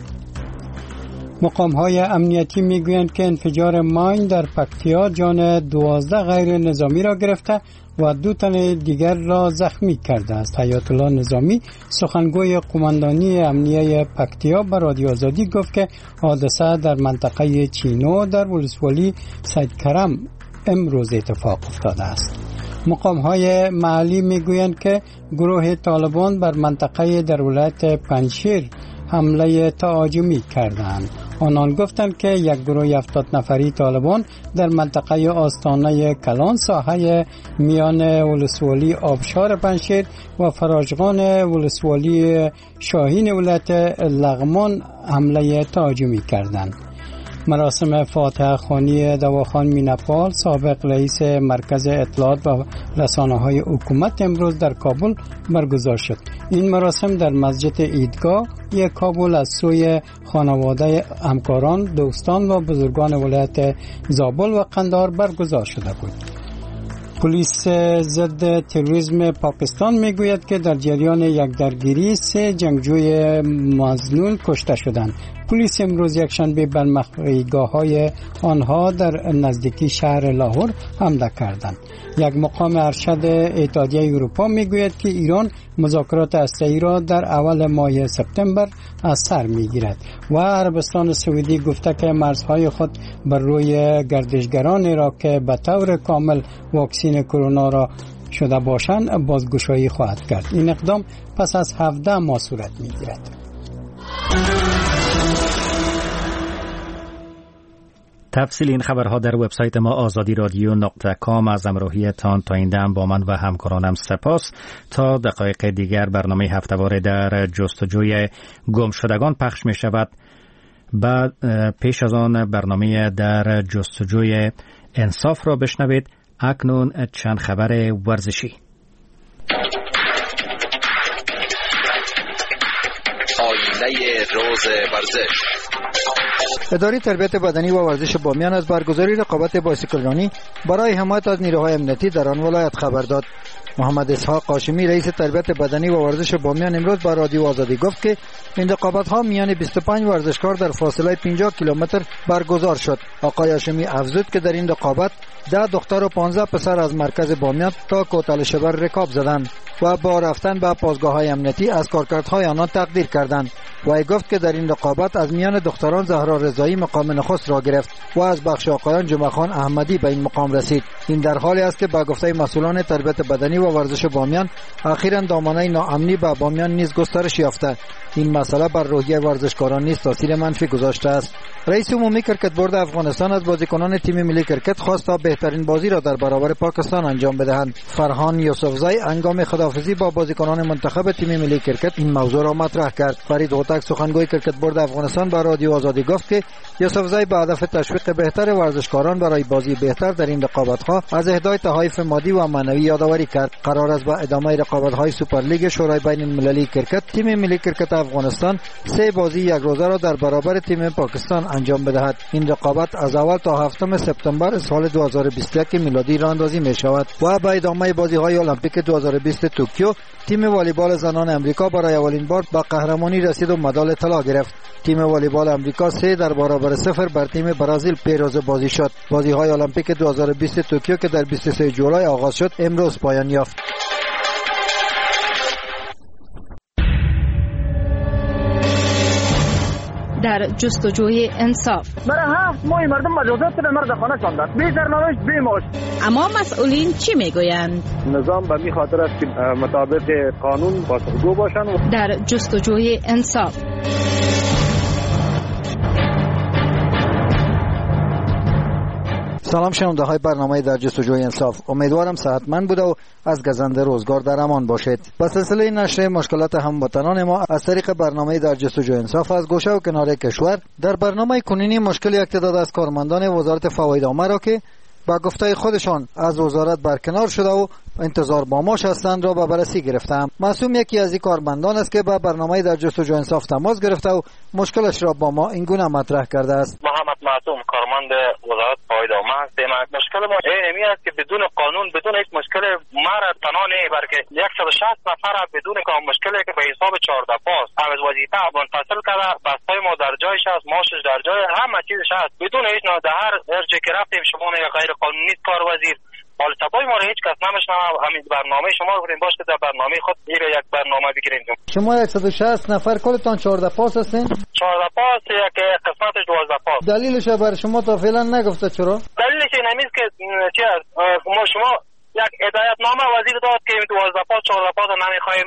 S5: مقام‌های امنیتی میگویند که انفجار ماین در پکتیا جان دوازده غیر نظامی را گرفته و دو تن دیگر را زخمی کرده است. حیات الله نظامی سخنگوی قماندانی امنیه پکتیا به رادیو آزادی گفت که حادثه در منطقه چینو در ولسوالی سید کرم امروز اتفاق افتاده است. مقام‌های محلی میگویند که گروه طالبان بر منطقه در ولایت پنجشیر حمله تهاجمی کردند. آنان گفتند که یک گروه هفتاد نفری طالبان در منطقه آستانه کلان ساحه میان ولسوالی آبشار پنجشیر و فراجغان ولسوالی شاهین ولایت لغمان حمله تهاجمی کردند. مراسم فاتحه خوانی دواخان مینپال سابق رئیس مرکز اطلاعات و رسانه‌های حکومت امروز در کابل برگزار شد. این مراسم در مسجد عیدگاه یک کابل از سوی خانواده همکاران، دوستان و بزرگان ولایت زابل و قندهار برگزار شده بود. پلیس ضد تروریسم پاکستان میگوید که در جریان یک درگیری سه جنگجوی مظنون کشته شدند. پلیس امروز یکشنبه بر مخفیگاه‌های آنها در نزدیکی شهر لاهور حمله کردند. یک مقام ارشد اتحادیه اروپا میگوید که ایران مذاکرات هسته‌ای را در اول ماه سپتامبر از سر میگیرد و عربستان سعودی گفته که مرزهای خود بر روی گردشگرانی را که به طور کامل واکسین کرونا را شده باشند بازگشایی خواهد کرد. این اقدام پس از هفده ماه صورت میگیرد.
S1: تفصیل این خبرها در وبسایت ما آزادی رادیو نقطه کام. از همراهیتان تا این دم با من و همکارانم سپاس. تا دقایق دیگر برنامه هفته‌واره در جستجوی گمشدگان پخش می شود. بعد پیش از آن برنامه در جستجوی انصاف را بشنوید. اکنون چند خبر ورزشی.
S18: آینه روز ورزش.
S9: اداره تربیت بدنی و ورزش بامیان از برگزاری رقابت بایسیکلرانی برای حمایت از نیروهای امنیتی در آن ولایت خبر داد. محمد اسحاق قاشمی رئیس تربیت بدنی و ورزش بامیان امروز با رادیو آزادی گفت که این رقابت‌ها میان بیست و پنج ورزشکار در فاصله پنجاه کیلومتر برگزار شد. آقای هاشمی افزود که در این رقابت ده دختر و پانزده پسر از مرکز بامیان تا کوتل شبر رکاب زدند و با رفتن به پاسگاه‌های امنیتی از کارکردهای آنان تقدیر کردند. و گفت که در این رقابت از میان دختران زهرا رضایی مقام نخست را گرفت و از بخش آقایان جمعه خان احمدی به این مقام رسید. این در حالی است که با گفته مسئولان تربیت بدنی و ورزش بامیان اخیراً دامنه ناامنی به بامیان نیز گسترش یافته. این مسئله بر روحیه ورزشکاران نیز تاثیر منفی گذاشته است. رئیس عمومی کرکت بورد افغانستان از بازیکنان تیم ملی کرکت خواست تا بهترین بازی را در برابر پاکستان انجام بدهند. فرهان یوسفزای هنگام خداحافظی با بازیکنان منتخب تیم ملی کرکت این موضوع را مطرح کرد. فرید پاتک سخنگوی کرکت بورد افغانستان به رادیو آزادی گفت که یوسف زی به هدف تشویق بهتر ورزشکاران برای بازی بهتر در این رقابت‌ها از اهدای تحایف مادی و معنوی یادآوری کرد. قرار است با ادامه رقابت‌های سوپرلیگ شورای بین المللی کرکت تیم ملی کرکت افغانستان سه بازی یک روزه را در برابر تیم پاکستان انجام بدهد. این رقابت از اول تا هفتم سپتامبر سال دو هزار و بیست و یک میلادی راه اندازی می شود و با ادامه بازی‌های المپیک دو هزار و بیست توکیو تیم والیبال زنان امریکا برای اولین بار به قهرمانی رسید و مدال طلا گرفت. تیم والیبال امریکا سه در برابر صفر بر تیم برزیل پیروز بازی شد. بازی‌های المپیک دو هزار و بیست توکیو که در بیست و سه جولای آغاز شد امروز پایان یافت.
S19: در جستجوی انصاف
S20: برای هفت ماه مردم مجازات به مرد خانه شاندند، بی سرنوشت بی معاش.
S19: اما مسئولین چی میگویند؟
S20: نظام به می خاطر است که مطابق قانون پاسخگو باشند.
S19: در جستجوی انصاف
S9: سلام شنونده های برنامه در جستجوی انصاف، امیدوارم صحتمند بوده و از گزنده روزگار در امان باشید. با سلسله نشر مشکلات هموطنان ما از طریق برنامه در جستجوی انصاف از گوشه و کنار کشور، در برنامه کنونی مشکل یک تعداد از کارمندان وزارت فواید عامه را که با گفته خودشان از وزارت برکنار شده و انتظار با معاش هستند را به بررسی گرفتم. معصوم یکی از این کارمندان است که با برنامه در جستجوی انصاف تماس گرفته و مشکلش را با ما اینگونه مطرح کرده است.
S4: محمد معصوم، کارمند وزارت فواید عامه هستم. مشکل ما اینمی است که بدون قانون، بدون هیچ مشکل مرا تنها نه بلکه صد و شصت نفر بدون کام مشکلی که به حساب چهارده پاس از وظیفه منفصل کرده، بستای ما در جایش است، معاشش در جای، همه چیزش است. بدون هیچ نوع در ارجه که رفتیم شما میگه غیر قانونی کار وزیر حال تبای ما رو هیچ کس نمیشنوه. همین برنامه شما بودیم باشه که در برنامه خود ایره یک برنامه بگیریم.
S9: شما صد و شصت نفر کلتان چهارده پاس هستین؟
S4: چهارده پاس یک قسمتش دوازده پاس.
S9: دلیلش بر شما تا فعلا نگفته چرا؟
S4: دلیلش این است که چه ما شما یک هدایت نامه وزیر داد که دوازده پاس چهارده پاس نمیخوایم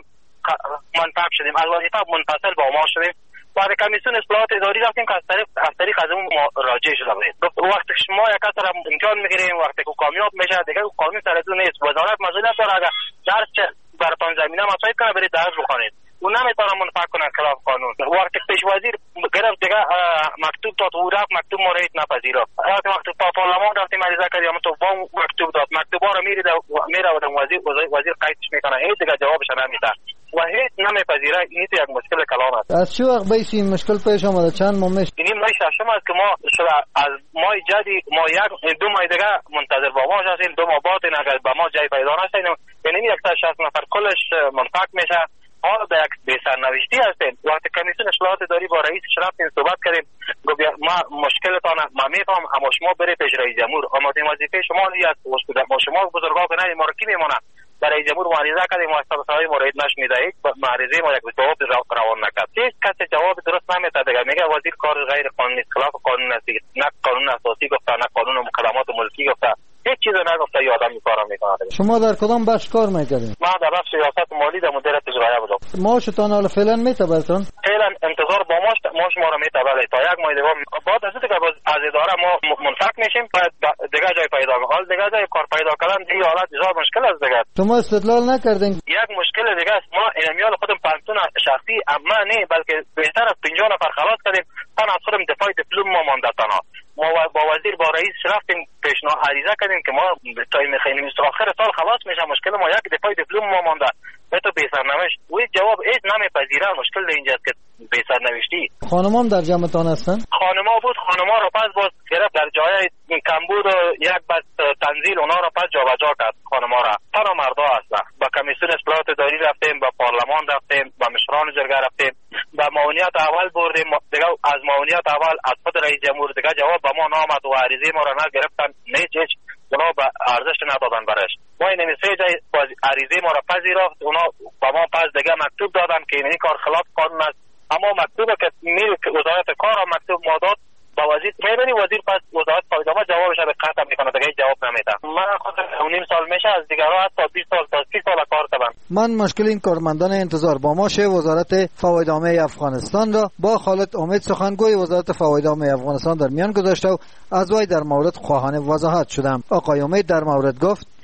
S4: منتخب شدیم، از وظیفه منفصل با ما شدیم. بعد کمیسیون اصلاحات اداری رفتیم که از طریق از طریق از اون راجع شده بود. وقتی شما یک کس را امتحان میگیریم، وقتی که کامیاب میشه دیگه قانون سرتون نیست. وزارت مسئولیت داره اگر درس چه براتون زمینه مساعد کنه برید درس بخونید. اون نمیتونه منفعل کنه خلاف قانون. وقتی پیش وزیر گرفت دیگه مکتوب داد او رفت مکتوب ما را هیچ نپذیرفت. وقتی وقتی تا پارلمان رفتیم عریضه کردیم تو با مکتوب داد مکتوبا رو میرید میره و وزیر وزیر قیدش میکنه هیچ دیگه جوابش نمیده و هیچ نمیپذیره. این تو یک مشکل کلان است.
S9: از چه وقت بیس این مشکل پیش آمده؟ چند ماه میشه؟
S4: این ماه ششم است که ما شده از ماه جدی ما یک دو ماه دیگه منتظر با ما هستیم. دو ماه بعد این اگر با ما جای پیدا نشه یعنی صد و شصت نفر کلش منفعل میشه. حالا در یک بسرنوشتی هستیم. وقتی کمیسیون اصلاحات اداری با رئیس رفتیم صحبت کردیم، گفت ما مشکلتان ما میفهم اما شما برید پیش رئیس جمهور. اما این وظیفه شما نیست. ما شما بزرگا که نه ما رو کی میمونه؟ برای جمهور معارضه کردیم و استفاده مورد نشنیده یک معارضه ما یک جواب روان نکرد. هیچ کس جواب درست نمیده دیگه. میگه وزیر کار غیر قانونی خلاف قانون است. نه قانون اساسی گفته نه قانون مقدمات ملکی گفته. هیچ چیز نگفته ی آدم کارو میکنه.
S9: شما در کدام بخش کار میکنید؟
S4: ما در بخش سیاست مالی در مدیریت اجرایی بودم.
S9: معاشتان حالا فعلا میتبرتون؟
S4: فعلا انتظار با ماش ماش ما رو میتبره تا یک ماه دیگه. بعد از اینکه از اداره ما منفک میشیم بعد دیگه جای پیدا کنیم. حال دیگه جای کار پیدا کردن این حالت بسیار مشکل است دیگه.
S9: شما استدلال نکردین؟
S4: یک مشکل دیگه است. ما اینمیال خودم پنجتون شخصی اما نه بلکه بهتر از پنجاه نفر خلاص کردیم. تن از خودم دفاع دیپلم ما مانده تنها. ما با وزیر با رئیس رفتیم پیشنهاد عریضه کردیم که ما تا میخوایم آخر سال خلاص میشه. مشکل ما یک دفاع دیپلم ما مانده. به تو بی‌سرنوشت و جواب هیچ نمیپذیره. مشکل اینجاست که بی‌سرنوشتی.
S9: خانمان در جمعتان هستن؟
S4: خانما بود. خانما رو پس باز گرفت در جای کمبود و یک بس تنزیل اونا رو پس جابجا کرد. خانما را تنها مردا هستن. با کمیسیون اصلاحات اداری رفتیم، با پارلمان رفتیم، با مشران جرگه رفتیم، با معاونیت اول بردیم. دیگه از معاونیت اول از خود رئیس جمهور دیگه جواب با ما نامد و عریضه ما را نگرفتن. نه هیچ اونا به ارزش ندادن برش. ما این سه جای عریضه ما را پذیرفت. اونا با ما پس دیگه مکتوب دادن که این کار خلاف قانون است. اما مکتوب که میره که وزارت کار و مکتوب ما داد با وزیر میبری وزیر پس وزارت فواید عامه جوابش رو قطع میکنه دیگه جواب نمیده. من خود نیم سال میشه از دیگرها حتی بیست سال تا سی سال کار کردم.
S9: من مشکل این کارمندان انتظار با ماشه وزارت فواید عامه افغانستان را با خالد امید سخنگوی وزارت فواید عامه افغانستان در میان گذاشته و از وی در مورد خواهان وضاحت شدم. آقای امید در مورد گفت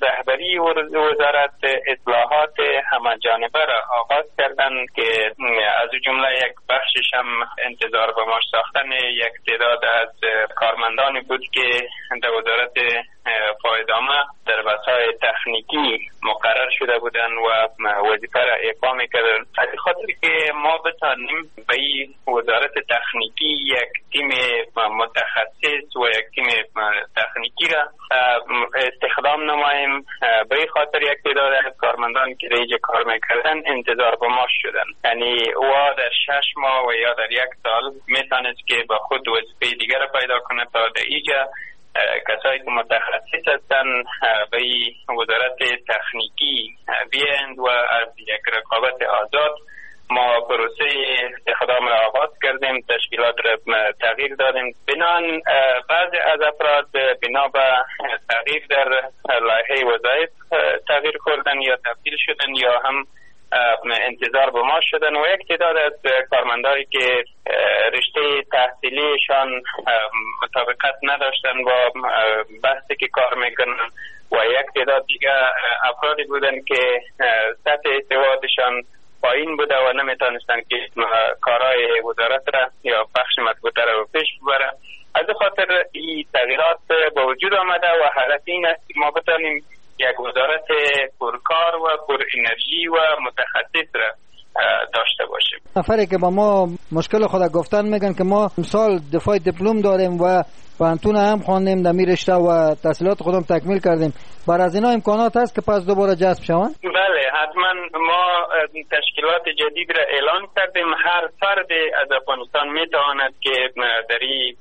S21: رهبری وزارت اصلاحات همه‌جانبه را آغاز کردند که از جمله یک بخشش هم انتظار به ماش ساختن یک تعداد از کارمندانی بود که در وزارت فایدامه در بسای تکنیکی مقرر شده بودند و وظیفه را ایفا میکردند. از خاطر که ما بتانیم به این وزارت تکنیکی یک تیم متخصص و یک تیم تکنیکی را استخدام نماییم، به این خاطر یک تعداد از کارمندان که اینجا کار میکردن انتظار به ما شدن، یعنی و در شش ماه و یا در یک سال میتونست که به خود وظیفه دیگر را پیدا کنه تا در اینجا کسایی که متخصص هستن به وزارت تکنیکی بیاند و از یک رقابت آزاد ما پروسه استخدام را آغاز کردیم، تشکیلات را تغییر دادیم. بنان بعضی از افراد بنا به تغییر در لایحه وظایف تغییر کردن یا تبدیل شدن یا هم انتظار به ما شدن و یک تعداد از کارمندایی که رشته تحصیلیشان مطابقت نداشتن با بحثی که کار میکنن و یک تعداد دیگه افرادی بودن که سطح استعدادشان پایین بوده و نمیتونستن که کارهای وزارت را یا بخش مطبوعه را پیش ببره. از خاطر این تغییرات با وجود آمده و هدف این است که ما بتانیم یک وزارت پرکار و پر انرژی و متخصص را داشته باشیم.
S9: نفری که با ما مشکل خود گفتن میگن که ما امسال دفاع دیپلم داریم و پانتون هم خواندیم در می رشته و تحصیلات خودم تکمیل کردیم، بر از اینا امکانات هست که پس دوباره جذب شوند؟
S21: بله، حتما ما تشکیلات جدید را اعلان کردیم. هر فرد از افغانستان میتواند که در این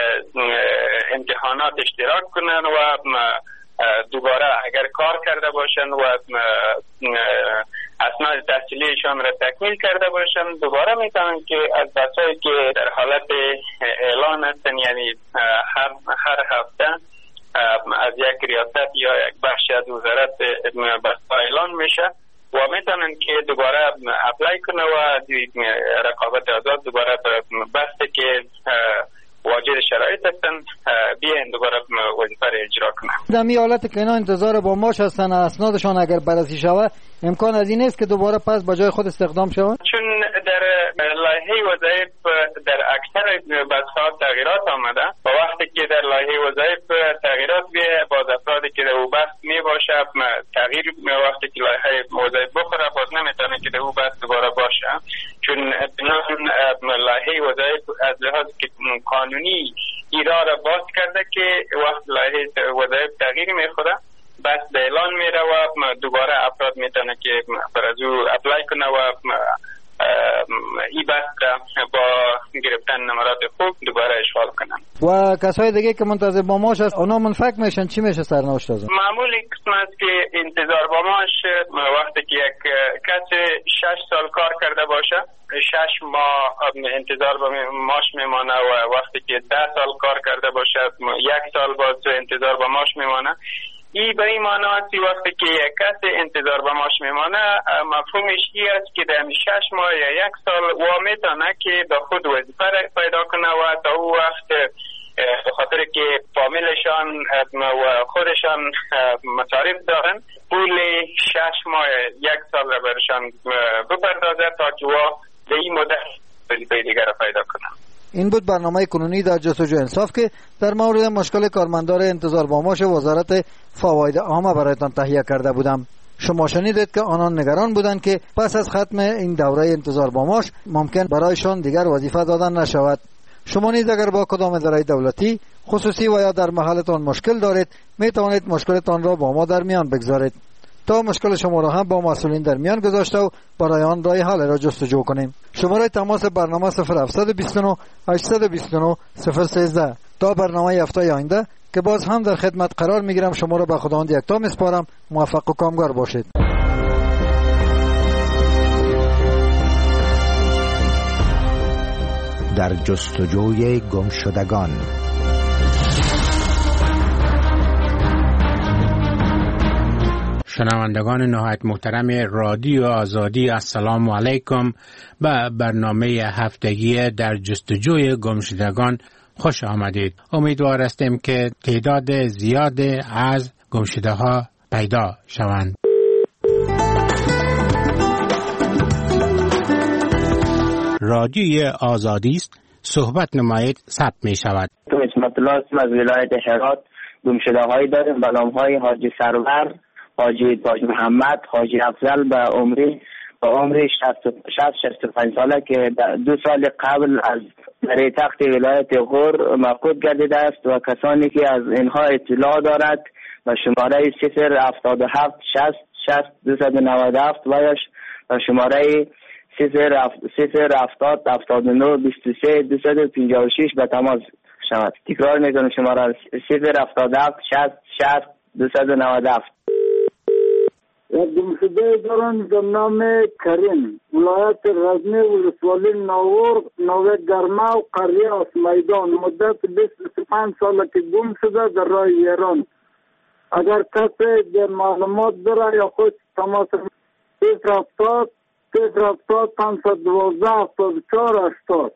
S21: امتحانات اشتراک کنند و دوباره اگر کار کرده باشند و اسناد تحصیلیشان را تکمیل کرده باشند دوباره میتونن که از بسایی که در حالت اعلان هستن، یعنی هر, هر هفته از یک ریاست یا یک بخش از وزارت بسا اعلان میشه و میتونن که دوباره اپلای کنه و رقابت آزاد دوباره بسته که واجد شرایط هستن بیاین دوباره وظیفه را اجرا کنن.
S9: در می حالت که اینا انتظار با ماش هستن اسنادشان اگر بررسی شود امکان از این است که دوباره پس به جای خود استخدام شوند؟
S21: چون در لایحه وظایف در اکثر بسها تغییرات آمده و وقتی که در لایحه وظایف تغییرات بیه باز افرادی که در او بحث می باشه تغییر وقتی که لایحه وظایف بخوره باز نمیتونه که در او بحث دوباره باشه، چون لایحه وظایف از لحاظ قانونی ایرا را باز کرده که وقت لایحه وظایف تغییر میخوره بس به اعلان میره و دوباره افراد میتونه که بر از او اپلای کنه و ای بحث با گرفتن نمرات خوب دوباره اشغال کنن.
S9: و کسای دیگه که منتظر با ماش هست اونا منفک میشن چی میشه سرنوشت از؟
S21: معمولی قسم است که انتظار با ماش وقتی که یک کس شش سال کار کرده باشه شش ماه انتظار با ماش میمانه و وقتی که ده سال کار کرده باشه یک سال باز انتظار با ماش میمانه. ای به این معنی است وقتی که یک کس انتظار به ماش میمانه مفهومش ای است که در شش ماه یا یک سال و میتونه که به خود وظیفه پیدا کنه و تا او وقت به خاطر که فامیلشان و خودشان مصارف دارن پول شش ماه یک سال را برشان بپردازه تا که به این مدت وظیفه دیگر را پیدا کنه.
S9: این بود برنامه کنونی در جستجو انصاف که در مورد مشکل کارمندان انتظار با ماش وزارت فواید عامه برایتان تهیه کرده بودم. شما شنیدید که آنان نگران بودند که پس از ختم این دوره انتظار با ماش ممکن برایشان دیگر وظیفه دادن نشود. شما نیز اگر با کدام اداره دولتی خصوصی و یا در محلتان مشکل دارید می توانید مشکلتان را با ما در میان بگذارید تا مشکل شما را هم با مسئولین در میان گذاشته و برای آن راه حل را جستجو کنیم. شماره تماس برنامه صفر هفت دو نه هشت دو نه صفر یک سه. تا برنامه هفته آینده که باز هم در خدمت قرار میگیرم شما را به خداوند یکتا میسپارم. موفق و کامگار باشید.
S22: در جستجوی گمشدگان.
S6: شنوندگان نهایت محترم رادیو آزادی السلام علیکم. به برنامه هفتگی در جستجوی گمشدگان خوش آمدید. امیدوار هستیم که تعداد زیاد از گمشده ها پیدا شوند. رادیوی آزادی است، صحبت نمایید ثبت می شود.
S7: تو اسمت الله هستم از ولایت هرات. گمشده هایی داریم به نام های حاجی سرور، حاجی تاج محمد، حاجی افضل به عمری به عمری شصت شصت و پنج ساله که دو سال قبل از در تخت ولایت غور مفقود گردیده است و کسانی که از اینها اطلاع دارد به شماره صفر هفتاد و هفت شصت شصت دویست و نود و هفت و یا به شماره صفر صفر هفتاد هفتاد و نه بیست و سه دویست و پنجاه و شش به تماس شود. تکرار میکنم شماره صفر هفتاد و هفت شصت شصت دویست و نود و هفت.
S2: یک گمشده دارن به نام کریم، ولایت غزنی، ولسوالی ناور، نوه گرمه و قریه است میدان. مدت بیست و پنج ساله که گم شده در راه ایران. اگر کسی در معلومات داره یا خود تماس صفر هفتاد صفر هفتاد پانصد و دوازده هفتاد و چهار هشتاد.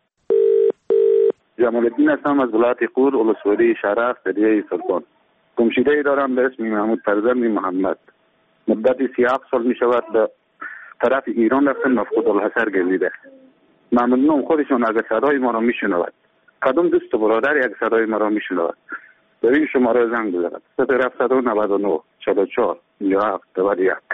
S20: جمال الدین هستم از ولایت غور، ولسوالی شرف، قریه سلطان. گمشده دارم به اسم محمود فرزند محمد. مدت سی هفت سال می شود به طرف ایران رفتن، مفقود الحصر گردیده. ممنونم خودشون اگر صدای ما را می شنود. کدام دوست برادر یک صدای ما را می شنود در این شماره زنگ بزند. صفر هفتصد و نود و نه چهل و چهار پنجاه و هفت نود و یک.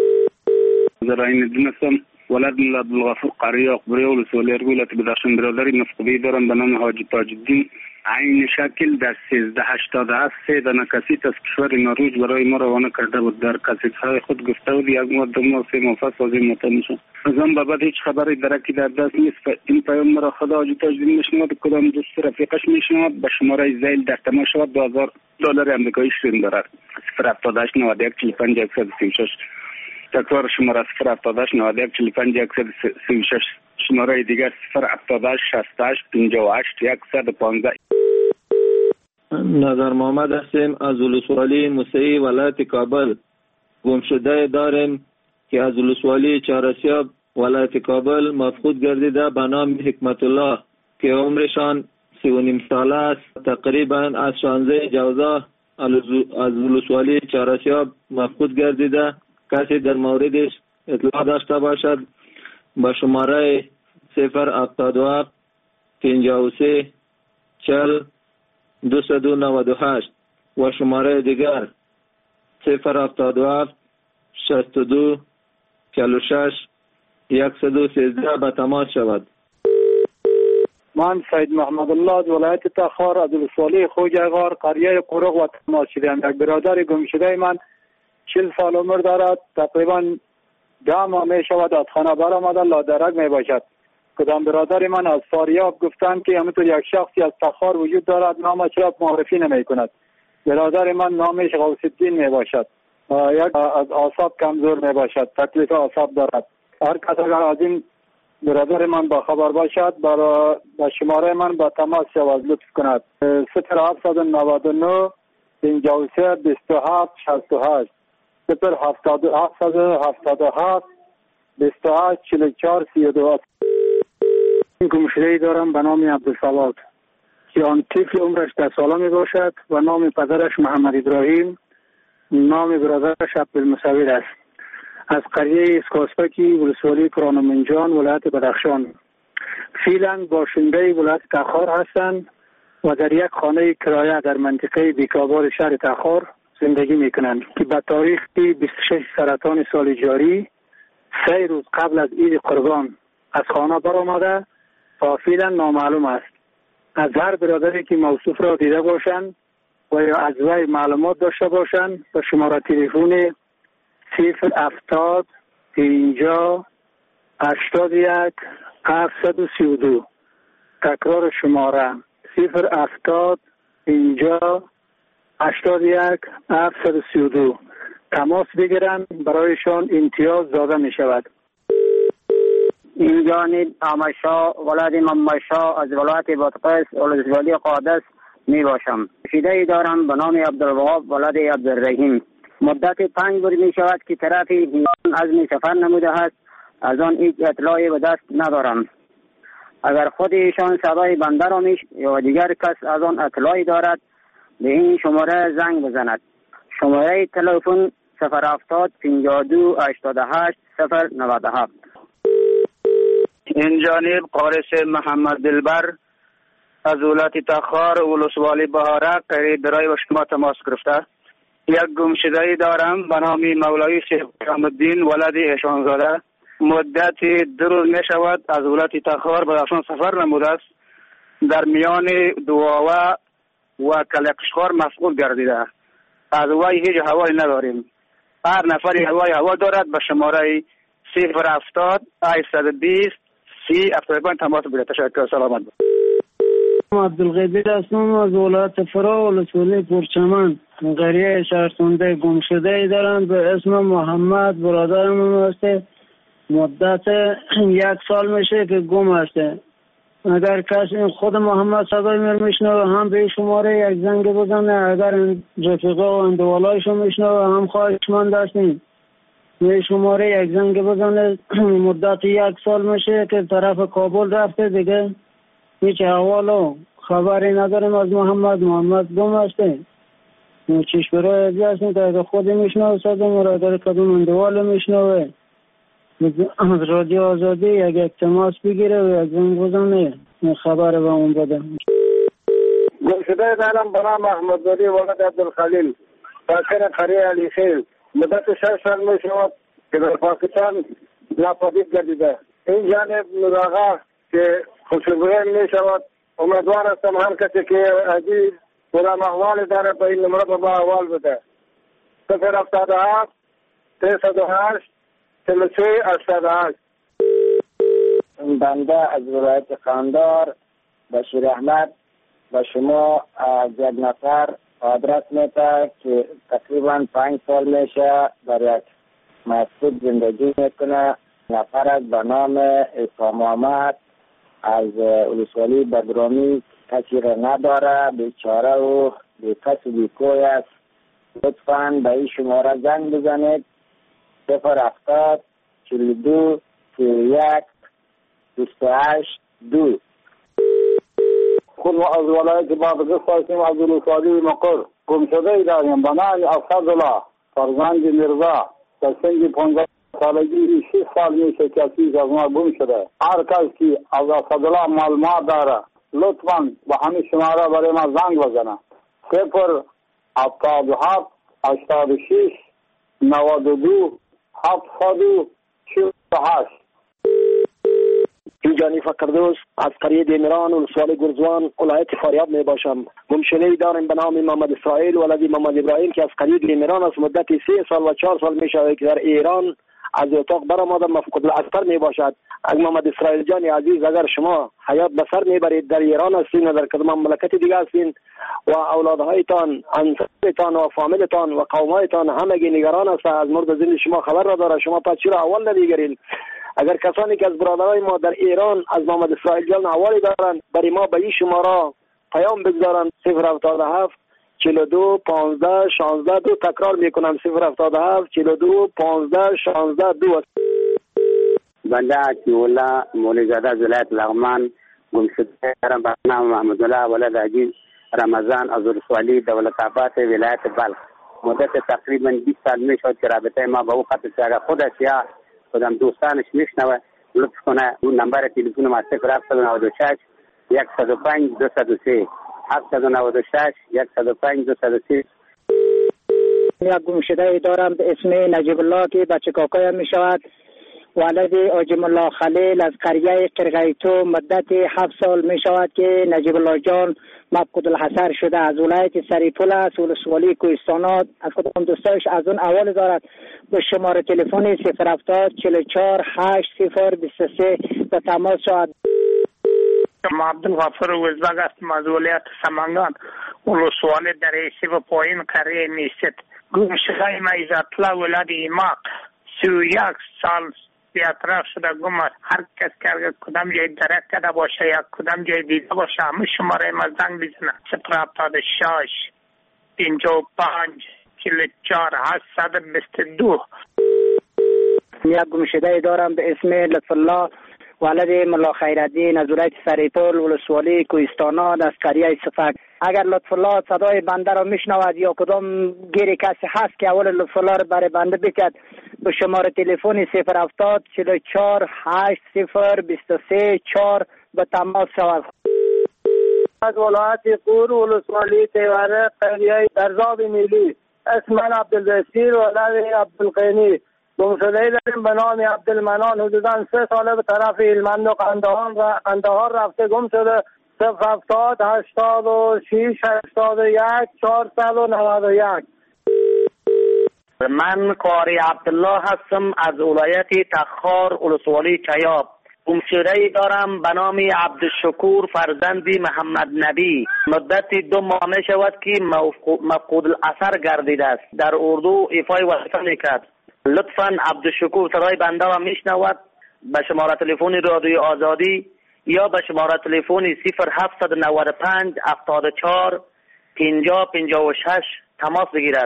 S20: زراین الدین هستم، ولد عبدالغفور قریه اقبری ولسوالی ولایت بدخشان. برادری مفقودی دارم به نام حاجی تاج الدین عین شکل در سیزده هشتاد و هفت سه دانه کسیت از کشور نروژ برای ما روانه کرده بود. در کسیت های خود گفته بود یک ماه دو ماه سه ماه پس از این مطمئن شد. از آن به بعد هیچ خبری درکی در دست نیست. این پیام مرا خدا حاجی تاج الدین میشنود، کدام دوست رفیقش میشنود. به شماره زیل در تماس شود. دو هزار دلار آمریکایی شرین دارد. صفر هفتاد و هشت نود و یک چهل و پنج صد و سی و شش. تکرار شماره صفر هفتاد و هشت نود و یک چهل و پنج صد و سی و شش. شماره دیگر صفر هفتاد و هشت شصت و هشت پنجاه و هشت صد و پانزده.
S8: نظر محمد هستیم از ولسوالی موسعی ولایت کابل. گمشده داریم که از ولسوالی چهارسیاب ولایت کابل مفقود گردیده به نام حکمت الله که عمرشان سی و نیم ساله است. تقریبا از شانزده جوزا از ولسوالی چهارسیاب مفقود گردیده. کسی در موردش اطلاع داشته باشد به شماره صفر هفتاد و هفت پنجاه و سه چهل دویست و نود و هشت و شماره دیگر صفر هفتاد و هفت شصت و دو چهل و شش صد و سیزده به تماس شود.
S2: من سید محمد الله از ولایت تخار از ولسوالی خوجغار قریه قرق و تماس شدم. یک برادر گمشده من چهل سال عمر دارد. تقریبا ده ماه می شود از خانه برآمده، لادرک می باشد. کدام برادر من از فاریاب گفتند که همینطور یک شخصی از تخار وجود دارد، نامش را معرفی نمی کند. برادر من نامش غوث الدین می باشد. یک از اعصاب کمزور می باشد، تکلیف اعصاب دارد. هر کس اگر از این برادر من با خبر باشد برای با شماره من با تماس شود لطف کند. صفر هفتصد و نود و نه پنجاه و سه بیست و هفت شصت و هشت صفر هفتاد و هفتاد و هفت بیست و هشت چهل و چهار سی و دو. گمشده‌ای دارم به نام عبدالصواد که آن طفل عمرش ده ساله می باشد و نام پدرش محمد ابراهیم، نام برادرش عبدالمصور است. از قریه اسکاسپکی ولسوالی کرانمنجان ولایت بدخشان. فعلا باشنده ولایت تخار هستند و در یک خانه کرایه در منطقه بیکابار شهر تخار زندگی می کنند که به تاریخ بیست و شش سرطان سال جاری سه روز قبل از عید قربان از خانه برآمده و فعلا نامعلوم است. از هر برادری که موصوف را دیده باشند و یا از وی معلومات داشته باشند به شماره تلفن صفر هفتاد پنجاه هشتاد و یک هفتصد و سی و دو. تکرار شماره صفر هفتاد پنجاه هشتاد و یک هفتصد و سی و دو. تماس بگیرند، برایشان امتیاز داده می شود.
S23: این جانب آمشا ولاد ممشا از ولایت بادغیس ولسوالی قادس می باشم. شیده دارم به نام عبدالوهاب ولاد عبدالرحیم. مدت پنج روز می شود که طرف ایران عزم سفر نموده است. از آن هیچ اطلاعی به دست ندارم. اگر خود ایشان صدای بنده را میش یا دیگر کس از آن اطلاعی دارد به این شماره زنگ بزند. شماره تلفن صفر هفتاد پنجاه و دو هشتاد و هشت صفر نود و هفت.
S10: این جانب قارس محمد دلبر از ولایت تخار ولسوالی بهارک قریب برای با شما تماس گرفته. یک گمشده‌ای دارم به نام مولوی سیف الدین ولد ایشانزاده. مدت دو روز می شود از ولایت تخار به بدخشان سفر نموده است. در میان دواوه و کلکشخار مسئول گردیده. از وی هیچ حوالی نداریم. هر نفری حوالی هوا دارد به شماره صفر هفتاد هشتصد و بیست سی هفتاد و پنج تماس بگیرید. تشکر. سلامت.
S12: عبدالقادر هستم از ولایت فرا ولسوالی پرچمن. قریه شهرسنده گمشده ای دارم به اسم محمد. برادرم هسته. مدت یک سال میشه که گم هسته. اگر کسی خود محمد صدای من میشنوه هم به شماره یک زنگ بزنه. اگر رفیقه و اندوالایشو میشنوه هم خواهشمند هستیم به شماره یک زنگ بزنه. مدت یک سال میشه که طرف کابل رفته دیگه هیچ احوال و خبری نداریم از محمد. محمد گم هسته. چیش برای ازی هستیم که اگر خودی میشنوه صدای مرا اگر کدوم اندوال میشنوه از رادیو آزادی یک یک تماس بگیره و یک زنگ بزنه خبر به اون بده.
S2: گمشده دارم به نام احمدزاده ولد عبدالخلیل ساکن قریه علی خیل. مدت شش سال می شود که در پاکستان ناپدید گردیده. این جانب نراغا که خوشبویی می شود. امیدوار هستم هر کسی که عزیز کدام احوال داره به این نمره با احوال بده. صفر هفتاد و هفت سیصد و هشت چهل و سه هشتاد و هشت.
S23: بنده از ولایت قندار بشیر احمد و شما از یک نفر آدرس میده که تقریبا پنج سال میشه در یک مسجد زندگی میکنه. نفر از به نام عیسی محمد از ولسوالی بدرامی کسی را نداره. بیچاره و بی کس و بی کوی است. لطفاً به این شماره زنگ بزنید صفر هفتاد چهل و دو سی و یک بیست و هشت دو.
S2: خود از ولایت بادغیس هستیم از ولسوالی مقر. گمشده ای داریم به نام اسدالله فرزند میرزا در سن پانزده سالگی شش سال میشه که چیز از ما گم شده. هر کس که از اسدالله معلومات داره لطفاً به همین شماره برای ما زنگ بزنه. صفر هفتاد و هفت هشتاد و شش نود و دو هفتاد و چهل و هشت.
S13: جانی فقردوس از قریه دیمران ولسوالی گرزوان ولایت فاریاب می باشم. گمشده‌ای داریم به نام محمد اسرائیل ولد محمد ابراهیم که از قریه دیمران است. مدت سه سال و چهار سال می شود که در ایران از اتاق برآمده مفقود الاسر می باشد. از محمد اسرائیل جان عزیز اگر شما حیات بسر می برید در ایران هستین و در کدام مملکت دیگه هستین و اولادهایتان انصارتان و فامیلتان و قومایتان همگی نگران است از مورد زنده شما خبر را داره. شما پس چرا اول نمیگیرین؟ اگر کسانی که از برادرای ما در ایران از محمد اسرائیل جان حوالی دارند برای ما به این شماره پیام بگذارند صفر هفتاد و هفت چهل و دو پانزده شانزده دو. تکرار میکنم صفر هفتاد و هفت چهل و دو پانزده شانزده دو.
S23: بنده عطی‌الله مولیزاده از ولایت لغمان گمشده دارم به نام محمدالله ولد عزیز رمضان از ولسوالی دولت آباد ولایت بلخ. مدت تقریبا بیست سال می شد که رابطه ما با او قطع شده. خودش یا خودم دوستانش میشنوه لطف کنه اون نمبر تلفن ما صفر هفتصد و نود و شش صد و پنج دویست و سه هفتصد و نود و شش صد و پنج دویست و سه. یک گمشده دارم به اسم نجیب الله که بچه کاکایم می شود. ولد آجم الله خلیل از قریه قرقیتو. مدت هفت سال می شود که نجیب الله جان مفقود الحصر شده. از ولایت سریپول است ولسوالی کوهستانات. از کدام دوستایش از اون اول دارد به شماره تلفن صفر هفتاد چهل و چهار هشت صفر بیست و سه به تماس شود.
S24: ما عبدالغفر وزبگ هستم از ولایت سمنگان ولسوالی در ایسی و پایین قریه میست. گمشده ما عزت‌الله ولد ایماق سی و یک سال بیاطراف شده گم است. هر کس که کدام جای درک کرده باشه یا کدام جای دیده باشه همه شماره ما زنگ بزنه صفر هفتاد و شش پنجاه و پنج چهل و چهار هشتصد و بیست و دو.
S23: یک گمشده دارم به اسم لطف الله ولد ملا خیرالدین از ولایت سریپل ولسوالی کوهستانان از قریه صفک. اگر لطف الله صدای بنده را میشنود یا کدام گیر کسی هست که اول لطف الله را برای بنده بکد، به شماره تلفن صفر هفتاد چهل و چهار هشت صفر بیست و سه چهار به تماس شود.
S12: از ولایت قور ولسوالی تیوره قریه درزاب میلی. اسم من عبدالبصیر ولد عبدالقینی. گمشده‌ای داریم به نام عبدالمنان. حدوداً سه ساله به طرف هلمند و قندهار و قندهار رفته گم شده. صفر هفتاد هشتاد و شش هشتاد و یک چهارصد و نود و یک.
S3: من قاری عبدالله هستم از ولایت تخار ولسوالی چیاب. گمشده‌ای دارم به نام عبدالشکور فرزندی محمد نبی. مدت دو ماه می شود که مفقود الاثر گردیده است. در اردو ایفای وظیفه میکرد. لطفاً عبدالشکور صدای بنده را میشنود، به شماره تلفن رادیو آزادی یا به شماره تلفن صفر هفتصد و نود و پنج هفتاد و چهار پنجاه پنجاه و شش تماس بگیرد.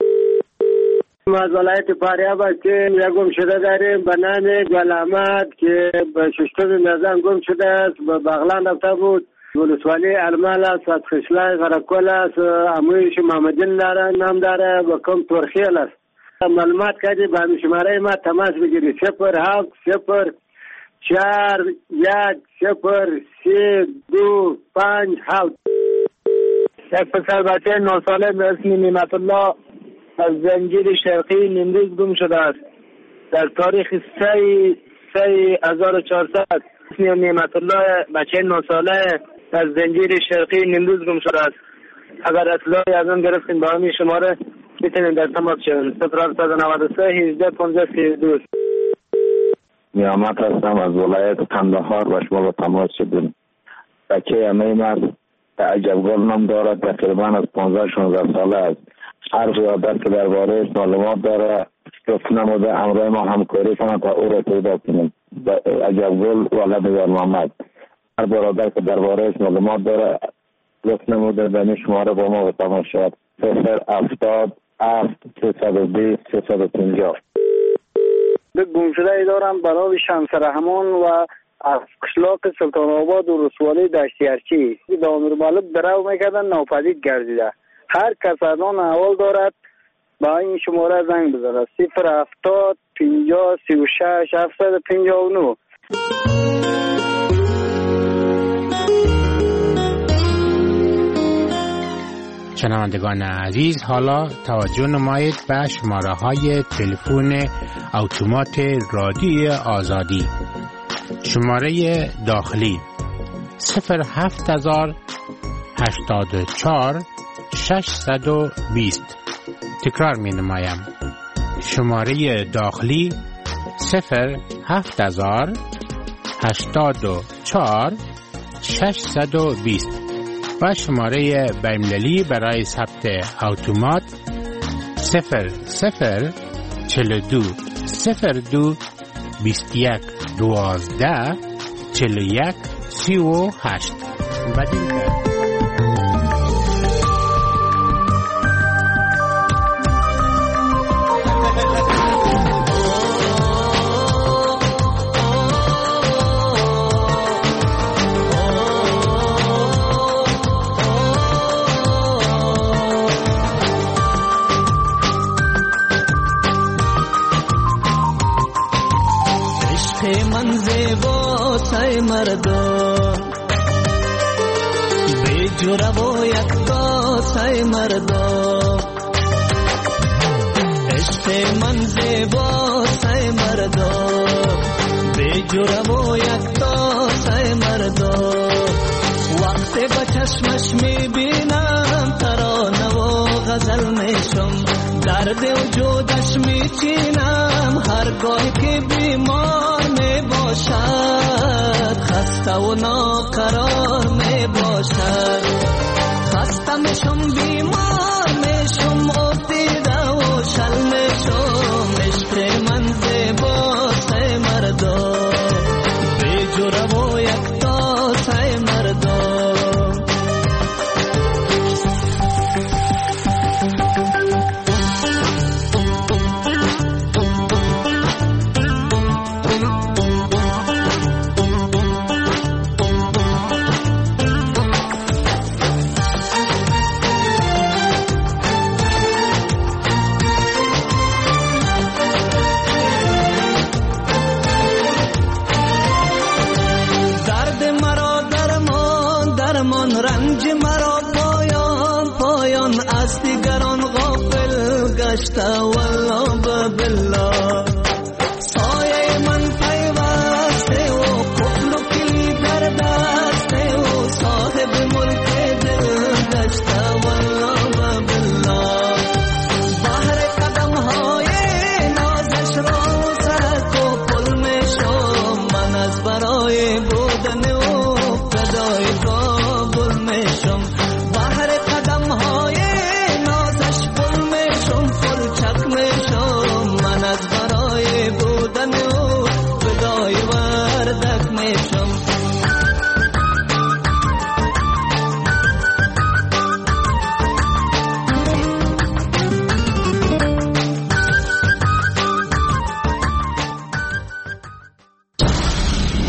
S12: از ولایت فاریاب که یک گم شده داریم به نام گل احمد که به ششتم نظام گم شده است. به بغلان رفته بود. ولسوالی المال است، از خشلای غرقل است، امویش محمدین داره نام داره و کم ترخیل است. معلومات کردی به شماره ما تماس بگیری صفر هفت صفر چهار یک صفر سه دو پنج هفت. یک پسر بچه نه ساله به اسم نعمت الله از زنجیر شرقی نیمروز گم شده است. در تاریخ سه سه هزار و چهارصد اسم نعمت الله بچه نه ساله از زنجیر شرقی نیمروز گم شده است. اگر اطلاعی از آن گرفتیم با همین شماره میتونیم در تماس شویم. صفر هفتصد و نود و سه هجده پانزده سی و دو.
S11: نیامت هستم از ولایت قندهار و شما با تماس شدیم. بچه همه مرد عجبگل نام دارد، تقریبا از پانزده شانزده ساله است. هر زیادت که درباره معلومات داره گفت نموده امروز ما همکاری کنند تا او را پیدا کنیم. عجبگل ولد در محمد. هر برادر که درباره معلومات داره گفت نموده به شماره با ما با تماس شد. صفر هفتاد هفت سیصد و بیست سیصد و پنجاه.
S12: به گمشده‌ای دارم برای شمس رحمان و از قشلاق سلطان آباد و رسوالی دشتیارچی. به امیر مالک درو میکردن ناپدید گردیده. هر کس از آن احوال دارد با این شماره زنگ بزنه. صفر هفتاد پنجاه سی و شش هفتصد و پنجاه و نه.
S6: شنوندگان عزیز، حالا توجه نمایید به شماره های تلفن اتومات رادیو آزادی. شماره داخلی صفر هفت هزار هشتاد و چهار ششصد و بیست. تکرار می نمایم. شماره داخلی صفر هفت هزار هشتاد و چهار ششصد و بیست و شماره بین‌المللی برای ثبت اتومات صفر صفر چهل و دو صفر دو بیست و یک دوازده چهل و یک سی و هشت. بدین
S14: مردم به جوره و یک تاسه مردم عشق من زیبا سه مردم به جوره و یک تاسه مردم وقتی با چشمش میبینم ترانه و غزل میشم درد وجودش میچینم هرگاه که بیمار میباشد خسته و ناقرار میباشد خسته میشم بیمار میشم افتیده و شل میشم عشق من زیبا سه مردم به جوره و یک تاسه مردم و